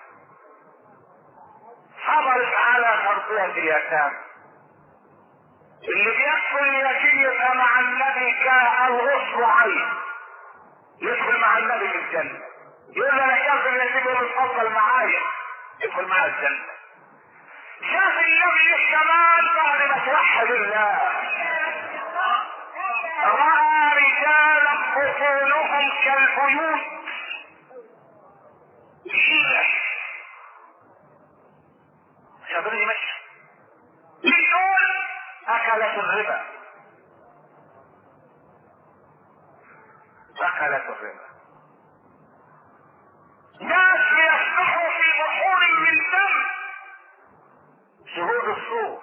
صبرت على تربيه اليتامى. اللي بيدخل اليتيم يبقى مع النبي كالغصب عين يدخل مع النبي في الجنه. يقول له انا شايف اليتيم يتفضل معايا يدخل مع الجنه. شاف النبي الشمال بعد ما توحد الله راى رجالا بطونهم كالبيوت شاطرين يمشي من دول اكلت الربا. اكلت الربا. ناس يسبحوا في بحور من دم شهود الصور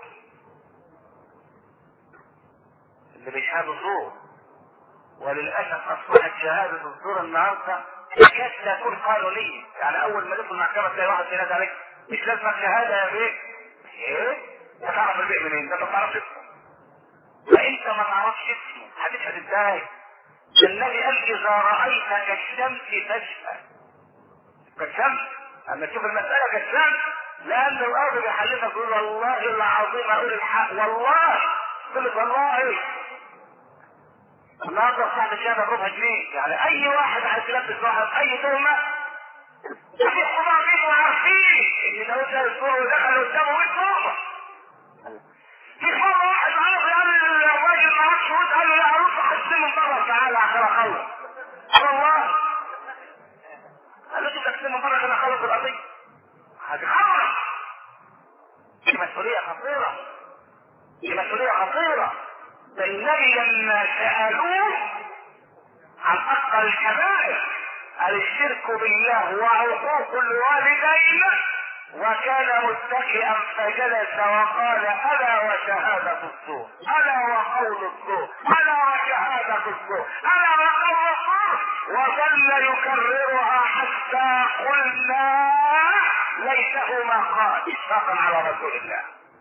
اللي بيشهدوا صور. وللاسف اصبحت شهاده الصور النهارده تكاد تكون قانونيه. يعني اول ما تدخل المحكمه تلاقي واحد ينادي عليك مش لازم شهاده يا بيه. ايه؟ هتعرف البيع منين؟ ده ما تعرفش اسمه. فانت ما تعرفش اسمه هتشهد ازاي؟ النبي قال اذا رايت كالشمس فاشهد. كالشمس اما تشوف المساله كالشمس لان الارض بيحلفك يقول والله العظيم اقول الحق والله قلت والله النهارده صاحب الشهاده بربع جنيه. يعني اي واحد عايز يلبس واحد اي تهمه في خبراء منه عارفين ان ده وجه الصوره ودخل قدامه 100 تهمه. في مره واحد عرف قال الراجل ما عرفش يقول قال له لا اروح احسن من بره تعالى عشان اخلص. والله قال له تبقى تحسن من بره عشان اخلص القضيه. هتخلص. دي مسؤوليه خطيره. دي مسؤوليه خطيره. ده النبي لما سالوه عن اثقل الكبائر قال الشرك بالله وعقوق الوالدين وكان متكئا فجلس وقال الا وشهادة الزور الا وقول الزور الا وشهادة شهادة الزور، انا الرسول، وظل يكررها حتى قلنا ليته ما قال اشفاقا على رسول الله.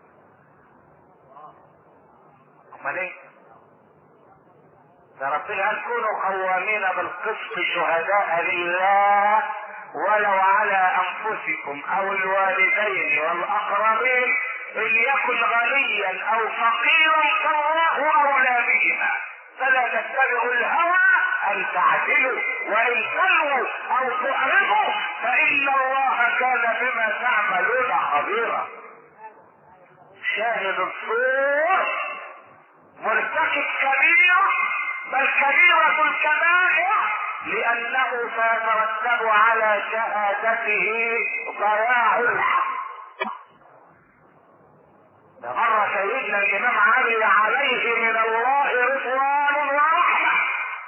امال ايه؟ ده ربنا قال كونوا قوامين بالقسط شهداء لله ولو على انفسكم او الوالدين والاقربين ان يكن غنيا او فقيرا فالله اولى بهما فلا تتبعوا الهوى ان تعدلوا وان تلووا او تعرضوا فان الله كان بما تعملون خبيرا. شاهد الصور مرتكب كبيرة، بل كبيرة الكبائر، لأنه سيترتب على شهادته ضياع الحق. مر سيدنا الإمام علي عليه من الله رضوان ورحمة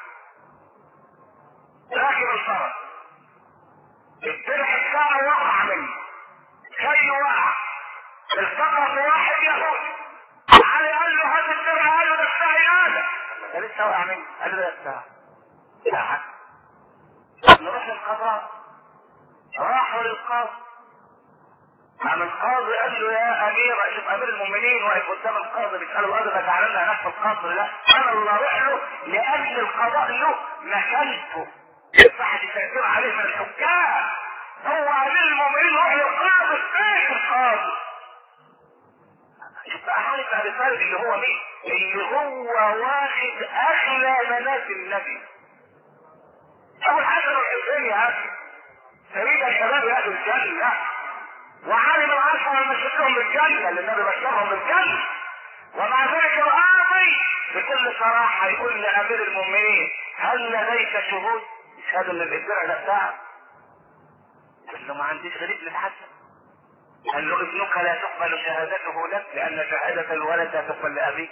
راكب الفرس، الدرع بتاعه وقع منه، شيء وقع، التقى بواحد يهودي، علي قال له هات الدرع، قال له ده بتاعي هذا، ده لسه وقع منه، قال له ده بتاعي. ساعة نروح للقضاء، راحوا للقاضي، عن القاضي قال له يا امير، شوف امير المؤمنين واقف قدام القاضي بيساله القاضي ما تعلمنا هناك في القصر، لا انا اللي اروح له لان القضاء له مكانته، ما ينفعش تاثير عليه من الحكام، هو امير المؤمنين يروح للقاضي فين القاضي؟ شوف بقى حالة ابي طالب اللي هو مين؟ اللي هو واخد اغلى بنات النبي. اول حاجه لو الحسين يا اخي سيد الشباب يا اهل الجنه، وعالم العشرة المشركهم بالجنة اللي النبي بشرهم بالجنة، ومع ذلك القاضي بكل صراحة يقول لأمير المؤمنين هل لديك شهود يشهدوا ان الإدعاء ده بتاعك؟ قال له ما عنديش غير ابن الحسن. قال له ابنك لا تقبل شهادته لك لأن شهادة الولد لا تقبل لأبيك.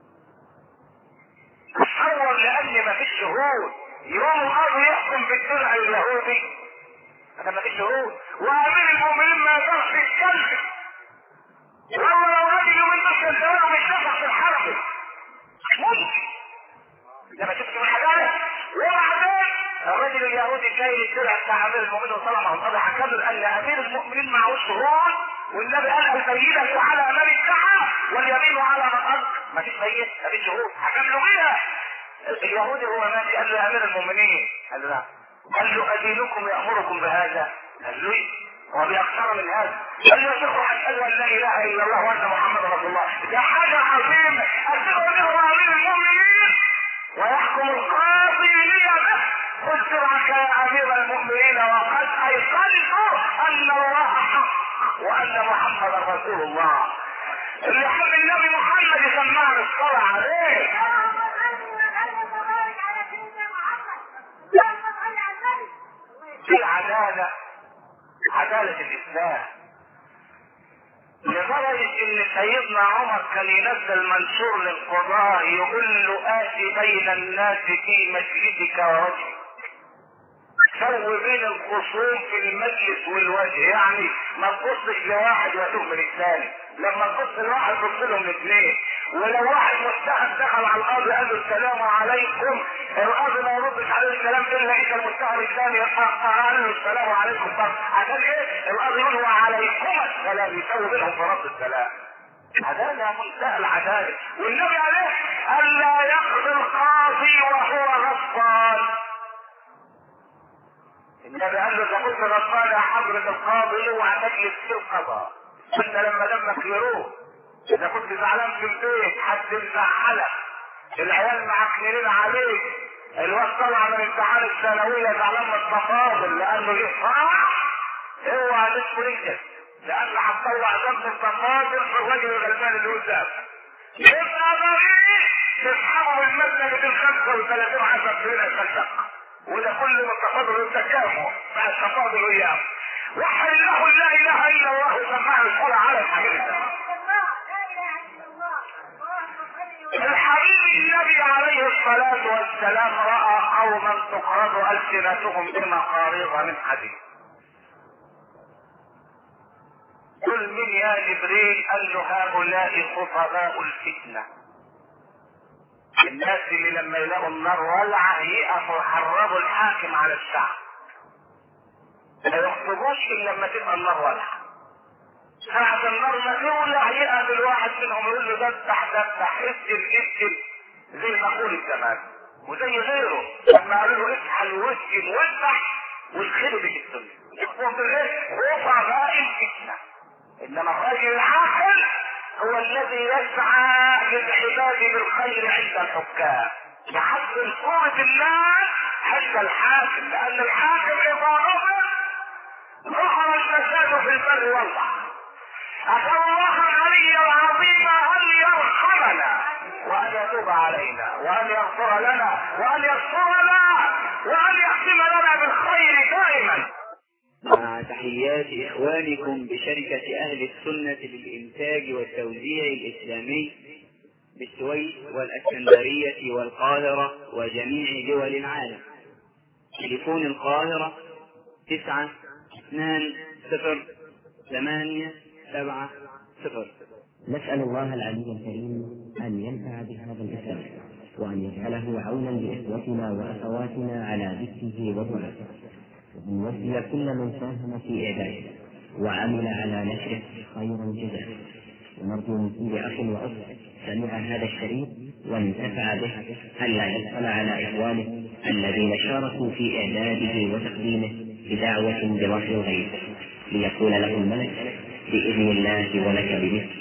تصور لأن ما فيش شهود يوم القاضي يحكم بالدرع اليهودي، هذا ما فيش شهود، وامير المؤمنين ما يقدرش يتكلم، والله لو راجل يومين بس ينتهوا مش نفع في الحرب ممكن لما شفت من حاجات. وبعدين الراجل اليهودي شايل الدرع بتاع امير المؤمنين وطلع مع القاضي حكم له ان امير المؤمنين معهوش شهود، والنبي قال البينة على من ادعى واليمين على من انكر، ما فيش بينة ما فيش شهود، حكم له بيها. اليهودي هو ماشي قال له يا امير المؤمنين، قال له لا، قال له أدينكم يأمركم بهذا؟ قال له هو بأكثر من هذا؟ قال له شيخ أشهد أن لا إله إلا الله وأن محمد رسول الله، ده حاجة عظيمة، أشهد أنه أمير المؤمنين ويحكم القاضي لي به، خذ سرعك يا أمير المؤمنين وقد أيقنت أن الله حق وأن محمد رسول الله. اللي حب النبي محمد يسمعنا الصلاة عليه. دي عدالة الإسلام، لدرجة إن سيدنا عمر كان ينزل منشور للقضاء يقول له آتي بين الناس في مجلسك ووجهك، سوي بين الخصوم في المجلس والوجه، يعني ما تبصش لواحد وتهمل الثاني، لما تبص لواحد تبص لهم الاثنين، ولو واحد متهم دخل على القاضي قال له السلام عليكم، القاضي ما يردش عليه السلام الا اذا المتهم الثاني قال له السلام عليكم، طب عشان ايه؟ القاضي يقول وعليكم السلام، يسوي بينهم في رد السلام. عدالة منتهى العدالة، والنبي عليه الا يقضي القاضي وهو غضبان. النبي قال له اذا كنت غضبان يا حضرة القاضي اوعى تجلس في القضاء، انت لما دمك يروح، اذا كنت زعلان في البيت حد مزعلك، العيال معكنين عليك، الواد طلع من امتحان الثانوية زعلان من التفاضل لانه جه فرح، اوعى تدخل رجلك لان هتطلع ذنب التفاضل في الراجل الغلبان اللي قدامك، يبقى ضريح تسحبه من مسجد ال 35 حسب فينا الفلسفة، وده كل ما التفاضل التكافؤ مع التفاضل وياه. وحد الله لا اله الا الله وسمعنا الصلاة على الحبيب. الحبيب النبي عليه الصلاة والسلام رأى قوما تقرض ألسنتهم بمقاريض من حديد. قل من يا جبريل؟ قال له هؤلاء خطباء الفتنة، الناس اللي لما يلاقوا النار ولعة يقفوا يحرضوا الحاكم على الشعب، ما يخطبوش الا لما تبقى النار ولعة. ساعة النار ما تولع يقف الواحد منهم يقول له دبح دبح اسجل اسجل، زي ما قول الزمان وزي غيره لما قالوا له اسحل واسجل واذبح والخير بك الدنيا. يكون رفعاء الفتنة. انما الرجل العاقل هو الذي يسعى للعباد بالخير عند الحكام، يحسن صورة الناس عند الحاكم، لان الحاكم اذا غضب ظهر الفساد في البر والبحر. اسال الله العلي العظيم ان يرحمنا وان يتوب علينا وان يغفر لنا وان يسترنا وان يختم لنا بالخير دائما. مع تحيات إخوانكم بشركة أهل السنة للإنتاج والتوزيع الإسلامي بالسويس والإسكندرية والقاهرة وجميع دول العالم. تليفون القاهرة 920-870. نسأل الله العلي الكريم أن ينفع بهذا الإسلام وأن يجعله عونا لإخوتنا وأخواتنا على ذكره ودعائه، وأن يجزي كل من ساهم في إعداده وعمل على نشره خير الجزاء. ونرجو من كل أخ وأخت سمع هذا الشريط وانتفع به ألا يبخل على إخوانه الذين شاركوا في إعداده وتقديمه بدعوة بظهر الغيب، ليقول له الملك بإذن الله ولك بمثل